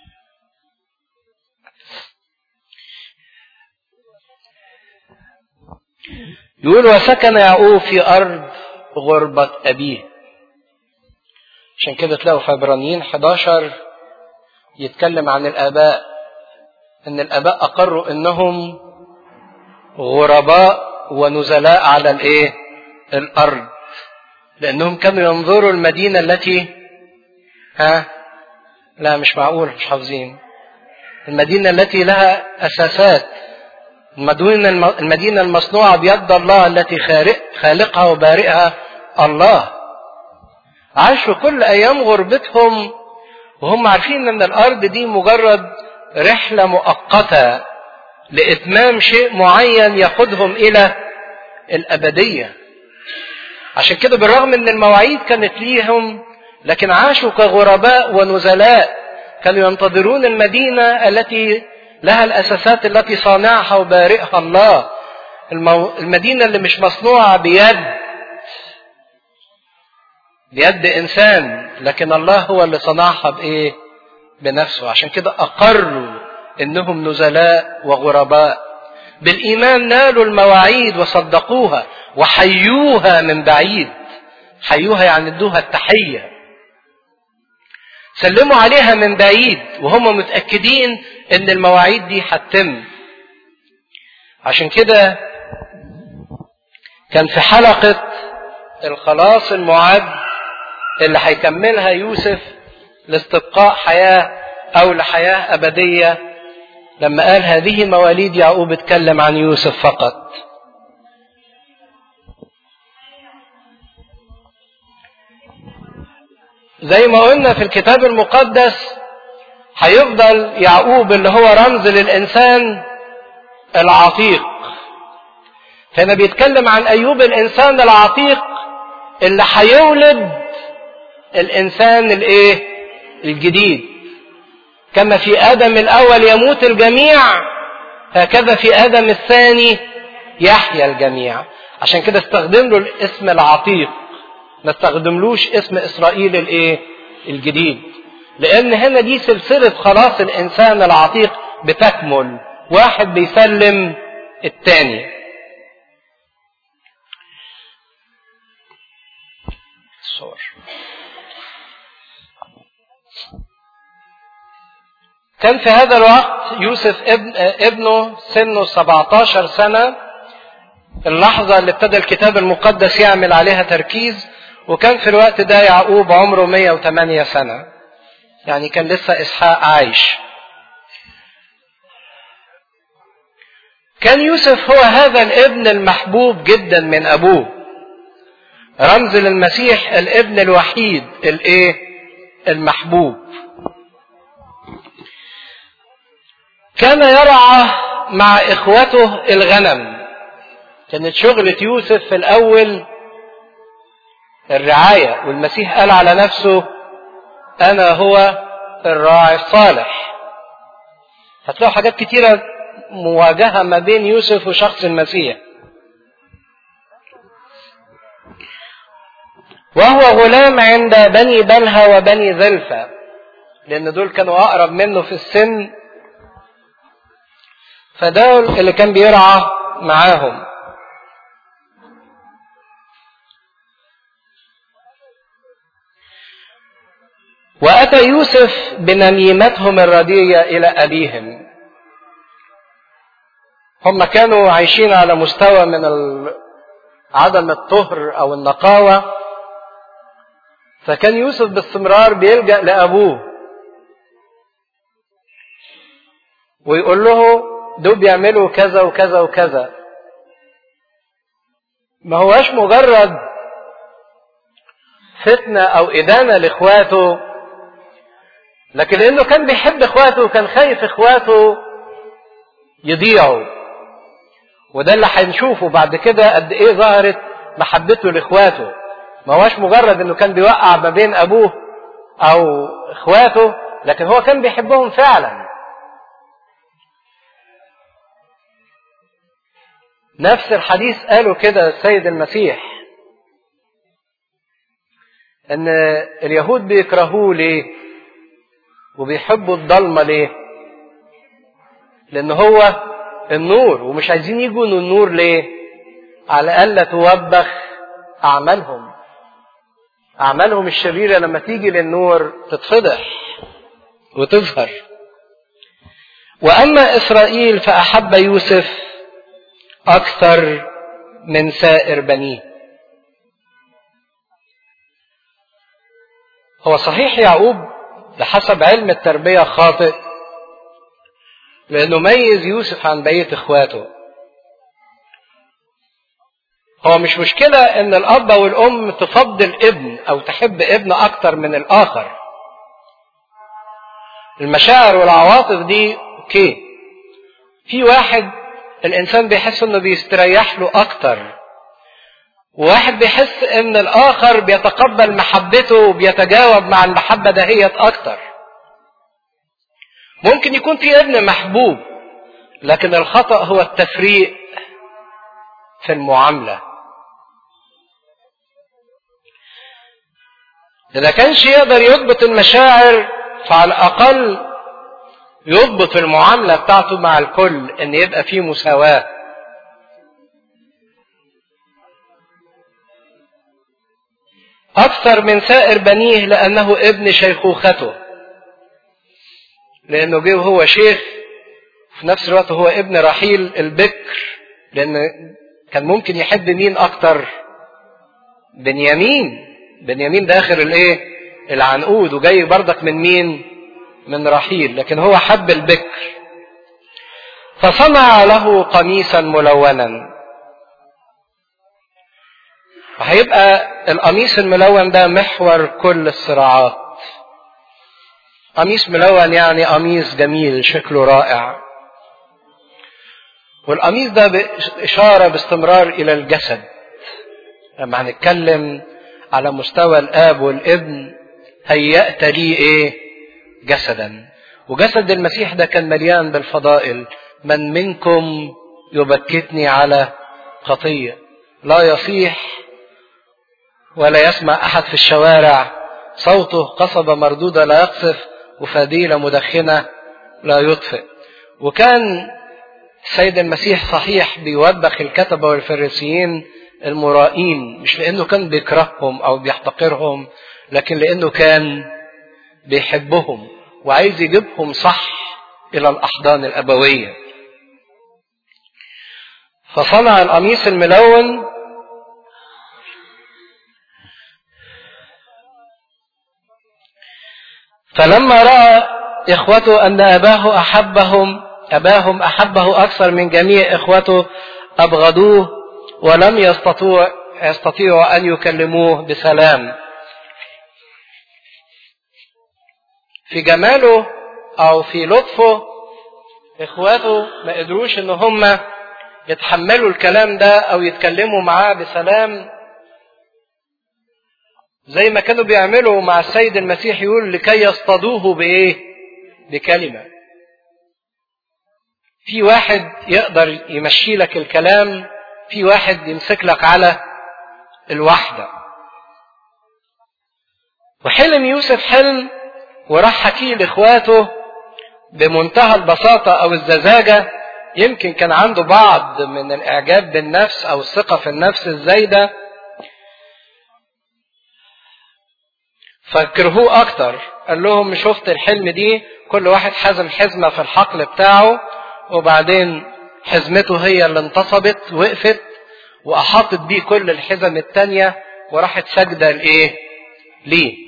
يقول وسكن يعقوب في أرض غربة أبيه. عشان كده تلاقوا في عبرانيين 11 يتكلم عن الآباء، إن الآباء أقروا إنهم غرباء ونزلاء على الإيه؟ الأرض، لأنهم كانوا ينظروا المدينة التي لا مش معقول، مش حافظين. المدينة التي لها أساسات، المدينة المصنوعة بيد الله التي خالقها وبارئها الله. عاشوا كل أيام غربتهم وهم عارفين أن الأرض دي مجرد رحلة مؤقتة لإتمام شيء معين يقودهم إلى الأبدية. عشان كده بالرغم أن المواعيد كانت ليهم، لكن عاشوا كغرباء ونزلاء، كانوا ينتظرون المدينة التي لها الأساسات التي صانعها وبارئها الله، المدينة اللي مش مصنوعة بيد إنسان، لكن الله هو اللي صنعها بإيه؟ بنفسه. عشان كده أقروا إنهم نزلاء وغرباء. بالإيمان نالوا المواعيد وصدقوها وحيوها من بعيد. حيوها يعني ادوها التحية، سلموا عليها من بعيد وهم متأكدين إن المواعيد دي هتتم. عشان كده كان في حلقة الخلاص المعد اللي هيكملها يوسف لاستبقاء حياة أو لحياة أبدية، لما قال هذه مواليد يعقوب اتكلم عن يوسف فقط. زي ما قلنا في الكتاب المقدس هيفضل يعقوب اللي هو رمز للإنسان العتيق. فهنا بيتكلم عن أيوب الإنسان العتيق اللي هيولد الإنسان الجديد. كما في آدم الأول يموت الجميع، هكذا في آدم الثاني يحيا الجميع. عشان كده استخدم له الاسم العتيق، ما استخدملوش اسم إسرائيل الجديد، لأن هنا دي سلسلة خلاص الإنسان العتيق بتكمل، واحد بيسلم الثاني. كان في هذا الوقت يوسف ابنه سنه 17 سنة، اللحظة اللي ابتدى الكتاب المقدس يعمل عليها تركيز. وكان في الوقت ده يعقوب عمره 108 سنة، يعني كان لسه إسحاق عايش. كان يوسف هو هذا الابن المحبوب جدا من أبوه، رمز للمسيح، الابن الوحيد المحبوب. كان يرعى مع إخوته الغنم. كانت شغلة يوسف في الأول الرعاية، والمسيح قال على نفسه أنا هو الراعي الصالح. هتلاقوا حاجات كتيرة مواجهة ما بين يوسف وشخص المسيح. وهو غلام عند بني بلهى وبني زلفة، لأن دول كانوا أقرب منه في السن، فدول اللي كان بيرعى معاهم. وأتى يوسف بنميمتهم الرديئة إلى أبيهم. هم كانوا عايشين على مستوى من عدم الطهر أو النقاوة، فكان يوسف باستمرار بيلجأ لأبوه ويقول له دول بيعملوا كذا وكذا وكذا. ما هواش مجرد فتنة أو إدانة لإخواته، لكن لأنه كان بيحب إخواته وكان خايف إخواته يضيعوا. وده اللي هنشوفه بعد كده قد إيه ظهرت محبته لإخواته. ما هواش مجرد إنه كان بيوقع ما بين أبوه أو إخواته، لكن هو كان بيحبهم فعلا. نفس الحديث قاله كده السيد المسيح، ان اليهود بيكرهوه ليه وبيحبوا الضلمه ليه؟ لان هو النور، ومش عايزين يجوا النور ليه؟ على الا توبخ اعمالهم الشريره لما تيجي للنور تتفضح وتظهر. واما اسرائيل فاحب يوسف اكثر من سائر بنيه. هو صحيح يعقوب بحسب علم التربية خاطئ، لأنه ميز يوسف عن بقية إخواته. هو مش مشكلة إن الأب أو الأم تفضل ابن أو تحب ابن أكتر من الآخر. المشاعر والعواطف دي أوكي. في واحد الإنسان بيحس إنه بيستريح له أكتر، وواحد بيحس ان الاخر بيتقبل محبته وبيتجاوب مع المحبة دهيت اكتر. ممكن يكون في ابن محبوب، لكن الخطأ هو التفريق في المعاملة. اذا كانش يقدر يضبط المشاعر، فعلى الاقل يضبط المعاملة بتاعته مع الكل، ان يبقى فيه مساواة. أكثر من سائر بنيه لأنه ابن شيخوخته، لأنه جه هو شيخ، في نفس الوقت هو ابن رحيل البكر، لأن كان ممكن يحب مين أكتر؟ بنيامين ده آخر العنقود، وجاي بردك من مين؟ من رحيل، لكن هو حب البكر. فصنع له قميصا ملونا. وهيبقى القميص الملون ده محور كل الصراعات. قميص ملون يعني قميص جميل شكله رائع. والقميص ده إشارة باستمرار إلى الجسد. لما هنتكلم على مستوى الآب والابن، هيأت لي جسدا. وجسد المسيح ده كان مليان بالفضائل. من منكم يبكتني على خطية؟ لا يصيح ولا يسمع أحد في الشوارع صوته، قصبة مردودة لا يقصف، وفديلة مدخنة لا يطفئ. وكان السيد المسيح صحيح بيوبخ الكتبة والفريسيين المرائين، مش لأنه كان بيكرههم أو بيحتقرهم، لكن لأنه كان بيحبهم وعايز يجيبهم صح إلى الأحضان الأبوية. فصنع القميص الملون. فلما رأى إخوته أن أباهم أحبه أكثر من جميع إخوته، أبغضوه ولم يستطيعوا أن يكلموه بسلام. في جماله أو في لطفه إخواته ما قدروش إن هم يتحملوا الكلام ده أو يتكلموا معاه بسلام زي ما كانوا بيعملوا مع السيد المسيح. يقول لكي يصطادوه بكلمة. في واحد يقدر يمشي لك الكلام، في واحد يمسك لك على الوحدة. وحلم يوسف حلم وراح حكيه لاخواته بمنتهى البساطة او الزجاجة. يمكن كان عنده بعض من الاعجاب بالنفس او الثقة في النفس الزايدة، فكرهوه اكتر. قال لهم شفت الحلم دي، كل واحد حزم حزمة في الحقل بتاعه، وبعدين حزمته هي اللي انتصبت وقفت، واحاطت بيه كل الحزم التانية، وراحت سجدة ليه؟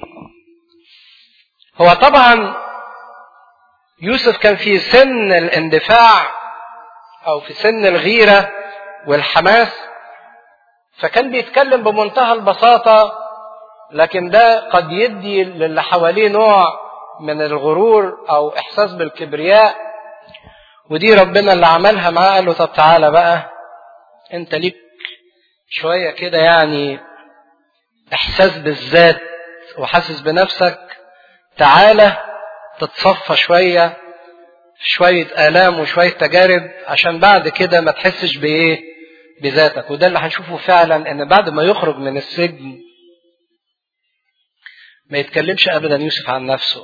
هو طبعا يوسف كان في سن الاندفاع او في سن الغيرة والحماس، فكان بيتكلم بمنتهى البساطة، لكن ده قد يدي للي حواليه نوع من الغرور او احساس بالكبرياء، ودي ربنا اللي عملها معاه. قال له طب تعالى بقى، انت ليك شوية كده يعني احساس بالذات وحاسس بنفسك، تعالى تتصفى شوية آلام وشوية تجارب عشان بعد كده ما تحسش بايه؟ بذاتك. وده اللي هنشوفه فعلا، ان بعد ما يخرج من السجن ما يتكلمش ابدا يوسف عن نفسه،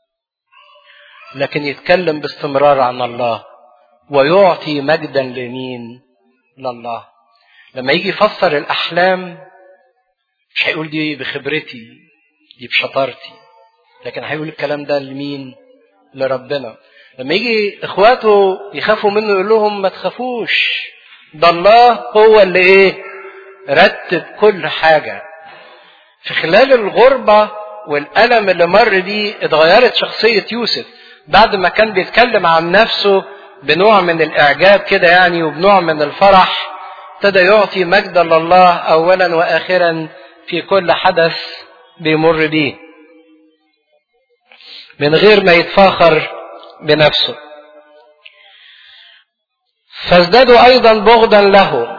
لكن يتكلم باستمرار عن الله ويعطي مجدا لمين؟ لله. لما يجي يفسر الاحلام مش هيقول دي بخبرتي، دي بشطارتي، لكن هيقول الكلام ده لمين؟ لربنا. لما يجي اخواته يخافوا منه يقول لهم ما تخافوش، ده الله هو اللي ايه؟ رتب كل حاجة. في خلال الغربة والألم اللي مر بيه اتغيرت شخصية يوسف. بعد ما كان بيتكلم عن نفسه بنوع من الإعجاب كده يعني وبنوع من الفرح، ابتدى يعطي مجدا لله أولا وآخرا في كل حدث بيمر بيه من غير ما يتفاخر بنفسه. فازدادوا أيضا بغضا له،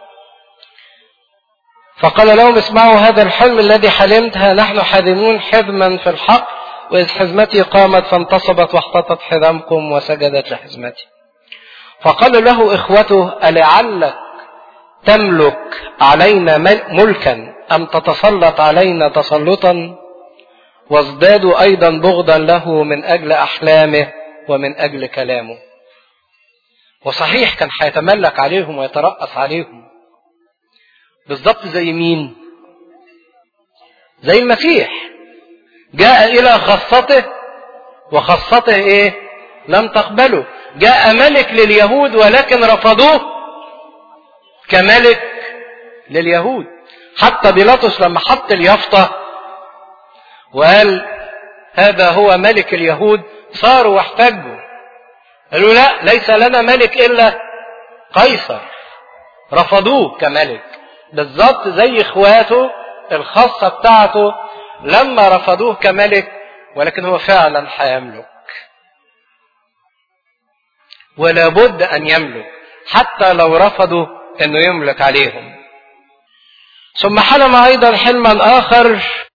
فقال لهم اسمعوا هذا الحلم الذي حلمتها، نحن حاذمون حذما في الحق، وإذ حزمتي قامت فانتصبت واحتطت حزامكم وسجدت لحزمتي. فقال له إخوته ألعلك تملك علينا ملكا أم تتسلط علينا تسلطا؟ وازدادوا أيضا بغضا له من أجل أحلامه ومن أجل كلامه. وصحيح كان هيتملك عليهم ويترأس عليهم بالضبط زي مين؟ زي المسيح. جاء إلى خاصته وخاصته إيه؟ لم تقبله. جاء ملك لليهود ولكن رفضوه كملك لليهود. حتى بيلاطس لما حط اليافطة وقال هذا هو ملك اليهود، صاروا واحتجوا قالوا لا، ليس لنا ملك إلا قيصر. رفضوه كملك بالضبط زي اخواته الخاصة بتاعته لما رفضوه كملك، ولكن هو فعلا هيملك ولا بد أن يملك حتى لو رفضوا أنه يملك عليهم. ثم حلم أيضا حلما آخر